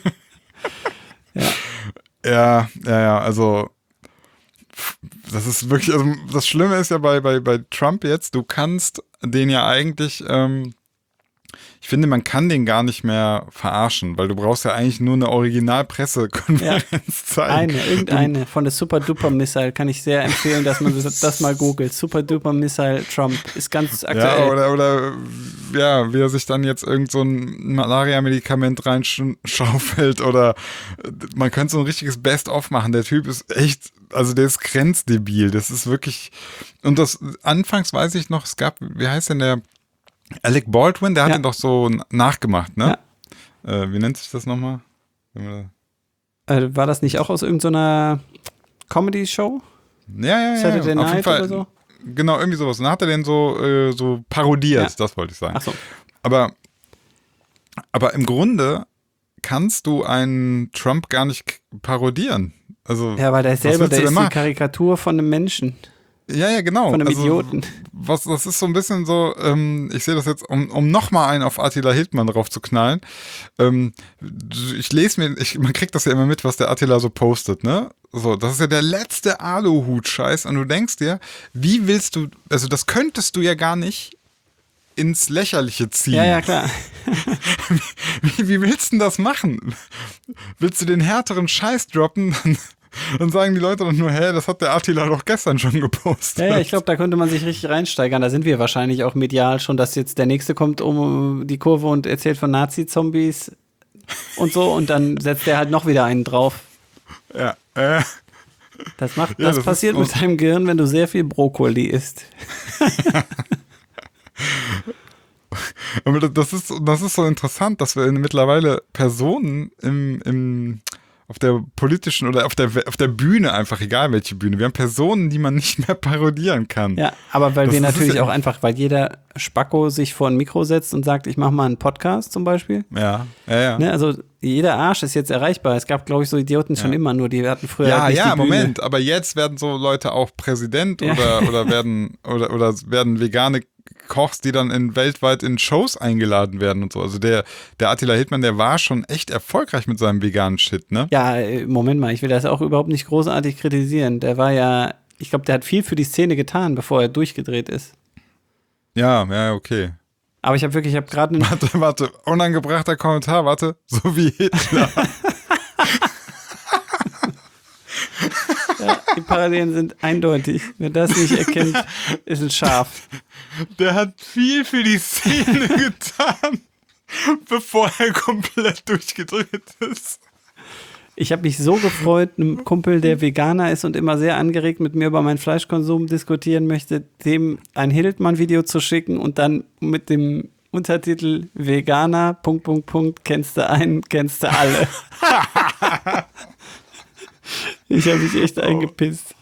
Speaker 1: Ja, also das ist wirklich, also das Schlimme ist ja bei Trump jetzt, du kannst den ja eigentlich, ich finde, man kann den gar nicht mehr verarschen, weil du brauchst ja eigentlich nur eine Originalpressekonferenz zeigen.
Speaker 2: Irgendeine von der Super Duper Missile kann ich sehr empfehlen, dass man das mal googelt. Super Duper Missile Trump ist ganz aktuell.
Speaker 1: Ja, oder wie er sich dann jetzt irgend so ein Malaria-Medikament reinschaufelt oder man könnte so ein richtiges Best-of machen. Der Typ ist echt, also der ist grenzdebil. Das ist wirklich, und das, anfangs weiß ich noch, es gab, wie heißt denn der Alec Baldwin, der hat ihn doch so nachgemacht, ne? Ja. Wie nennt sich das nochmal?
Speaker 2: War das nicht auch aus irgendeiner Comedy-Show?
Speaker 1: Ja.
Speaker 2: Saturday Night
Speaker 1: auf jeden Fall,
Speaker 2: oder so?
Speaker 1: Genau, irgendwie sowas. Und dann hat er den so parodiert, das wollte ich sagen.
Speaker 2: Ach so.
Speaker 1: Aber im Grunde kannst du einen Trump gar nicht parodieren. Also,
Speaker 2: ja, weil der ist die Karikatur von einem Menschen.
Speaker 1: Ja, genau.
Speaker 2: Von einem Idioten.
Speaker 1: Das ist so ein bisschen so, ich sehe das jetzt, um nochmal einen auf Attila Hildmann drauf zu knallen. Man kriegt das ja immer mit, was der Attila so postet, ne? So, das ist ja der letzte Aluhut-Scheiß und du denkst dir, wie willst du, also das könntest du ja gar nicht ins Lächerliche ziehen.
Speaker 2: Ja, klar.
Speaker 1: Wie willst du denn das machen? Willst du den härteren Scheiß droppen? Dann sagen die Leute doch nur, das hat der Attila doch gestern schon gepostet.
Speaker 2: Ja, ich glaube, da könnte man sich richtig reinsteigern. Da sind wir wahrscheinlich auch medial schon, dass jetzt der Nächste kommt um die Kurve und erzählt von Nazi-Zombies und so und dann setzt der halt noch wieder einen drauf.
Speaker 1: Ja,
Speaker 2: das passiert mit deinem Gehirn, wenn du sehr viel Brokkoli isst.
Speaker 1: Aber das ist so interessant, dass wir mittlerweile Personen auf der politischen oder auf der Bühne einfach, egal welche Bühne, wir haben Personen, die man nicht mehr parodieren kann.
Speaker 2: Ja, aber weil weil jeder Spacko sich vor ein Mikro setzt und sagt, ich mache mal einen Podcast zum Beispiel.
Speaker 1: Ja.
Speaker 2: Ne, also jeder Arsch ist jetzt erreichbar. Es gab, glaube ich, so Idioten schon immer, nur die hatten früher halt nicht die Bühne.
Speaker 1: Moment, aber jetzt werden so Leute auch Präsident oder werden vegane Kochs, die dann weltweit in Shows eingeladen werden und so. Also der Attila Hildmann, der war schon echt erfolgreich mit seinem veganen Shit, ne?
Speaker 2: Ja, Moment mal, ich will das auch überhaupt nicht großartig kritisieren. Der war ja, ich glaube, der hat viel für die Szene getan, bevor er durchgedreht ist.
Speaker 1: Ja, okay.
Speaker 2: Aber ich habe gerade einen.
Speaker 1: Warte, unangebrachter Kommentar, warte, so wie Hitler.
Speaker 2: Ja, die Parallelen sind eindeutig. Wer das nicht erkennt, ist ein Schaf.
Speaker 1: Der hat viel für die Szene getan, bevor er komplett durchgedreht ist.
Speaker 2: Ich habe mich so gefreut, einem Kumpel, der Veganer ist und immer sehr angeregt mit mir über meinen Fleischkonsum diskutieren möchte, dem ein Hildmann-Video zu schicken und dann mit dem Untertitel Veganer, .. kennst du einen, kennst du alle. Ich habe mich echt eingepisst.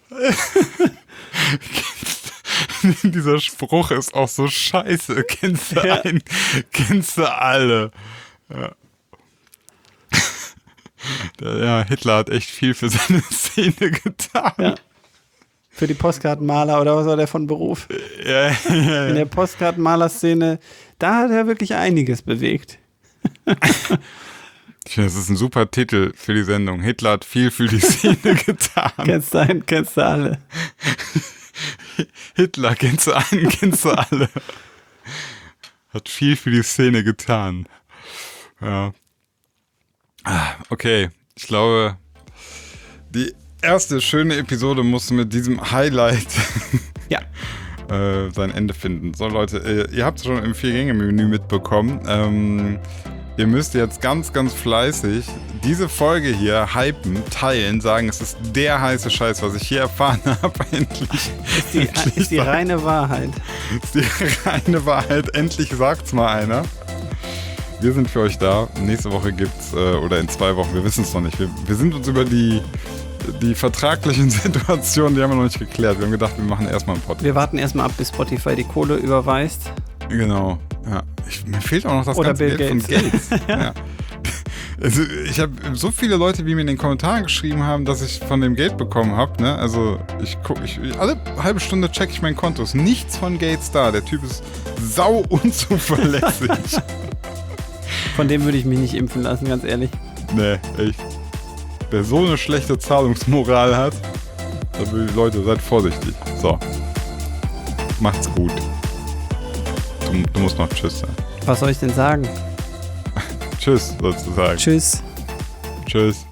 Speaker 1: Dieser Spruch ist auch so scheiße. Kennst du einen, kennst du alle. Ja. Ja, Hitler hat echt viel für seine Szene getan.
Speaker 2: Ja. Für die Postkartenmaler oder was war der von Beruf?
Speaker 1: Ja.
Speaker 2: In der Postkartenmaler-Szene, da hat er wirklich einiges bewegt.
Speaker 1: Ich finde, das ist ein super Titel für die Sendung. Hitler hat viel für die Szene getan.
Speaker 2: Kennst du einen, kennst du alle.
Speaker 1: Hitler, kennst du einen, kennst du alle. Hat viel für die Szene getan. Ja. Okay, ich glaube, die erste schöne Episode musste mit diesem Highlight
Speaker 2: Ja.
Speaker 1: sein Ende finden. So Leute, ihr habt es schon im 4-Gänge-Menü mitbekommen. Ihr müsst jetzt ganz, ganz fleißig diese Folge hier hypen, teilen, sagen, es ist der heiße Scheiß, was ich hier erfahren habe. Endlich.
Speaker 2: Ist die reine Wahrheit.
Speaker 1: Ist die reine Wahrheit. Endlich sagt's mal einer. Wir sind für euch da. Nächste Woche gibt's, oder in 2 Wochen, wir wissen es noch nicht. Wir sind uns über die vertraglichen Situationen, die haben wir noch nicht geklärt. Wir haben gedacht, wir machen erstmal einen Podcast.
Speaker 2: Wir warten erstmal ab, bis Spotify die Kohle überweist.
Speaker 1: Genau, ja. Mir fehlt auch noch das
Speaker 2: Oder
Speaker 1: ganze
Speaker 2: Bill
Speaker 1: Geld
Speaker 2: Gates.
Speaker 1: von Gates. Ja. Also ich habe so viele Leute, die mir in den Kommentaren geschrieben haben, dass ich von dem Geld bekommen habe. Ne? Also alle halbe Stunde checke ich mein Konto. Ist nichts von Gates da. Der Typ ist sau unzuverlässig.
Speaker 2: Von dem würde ich mich nicht impfen lassen, ganz ehrlich.
Speaker 1: Nee, echt. Wer so eine schlechte Zahlungsmoral hat, da will Leute, seid vorsichtig. So. Macht's gut. Du musst noch Tschüss sagen.
Speaker 2: Was soll ich denn sagen?
Speaker 1: Tschüss, sozusagen.
Speaker 2: Tschüss.
Speaker 1: Tschüss.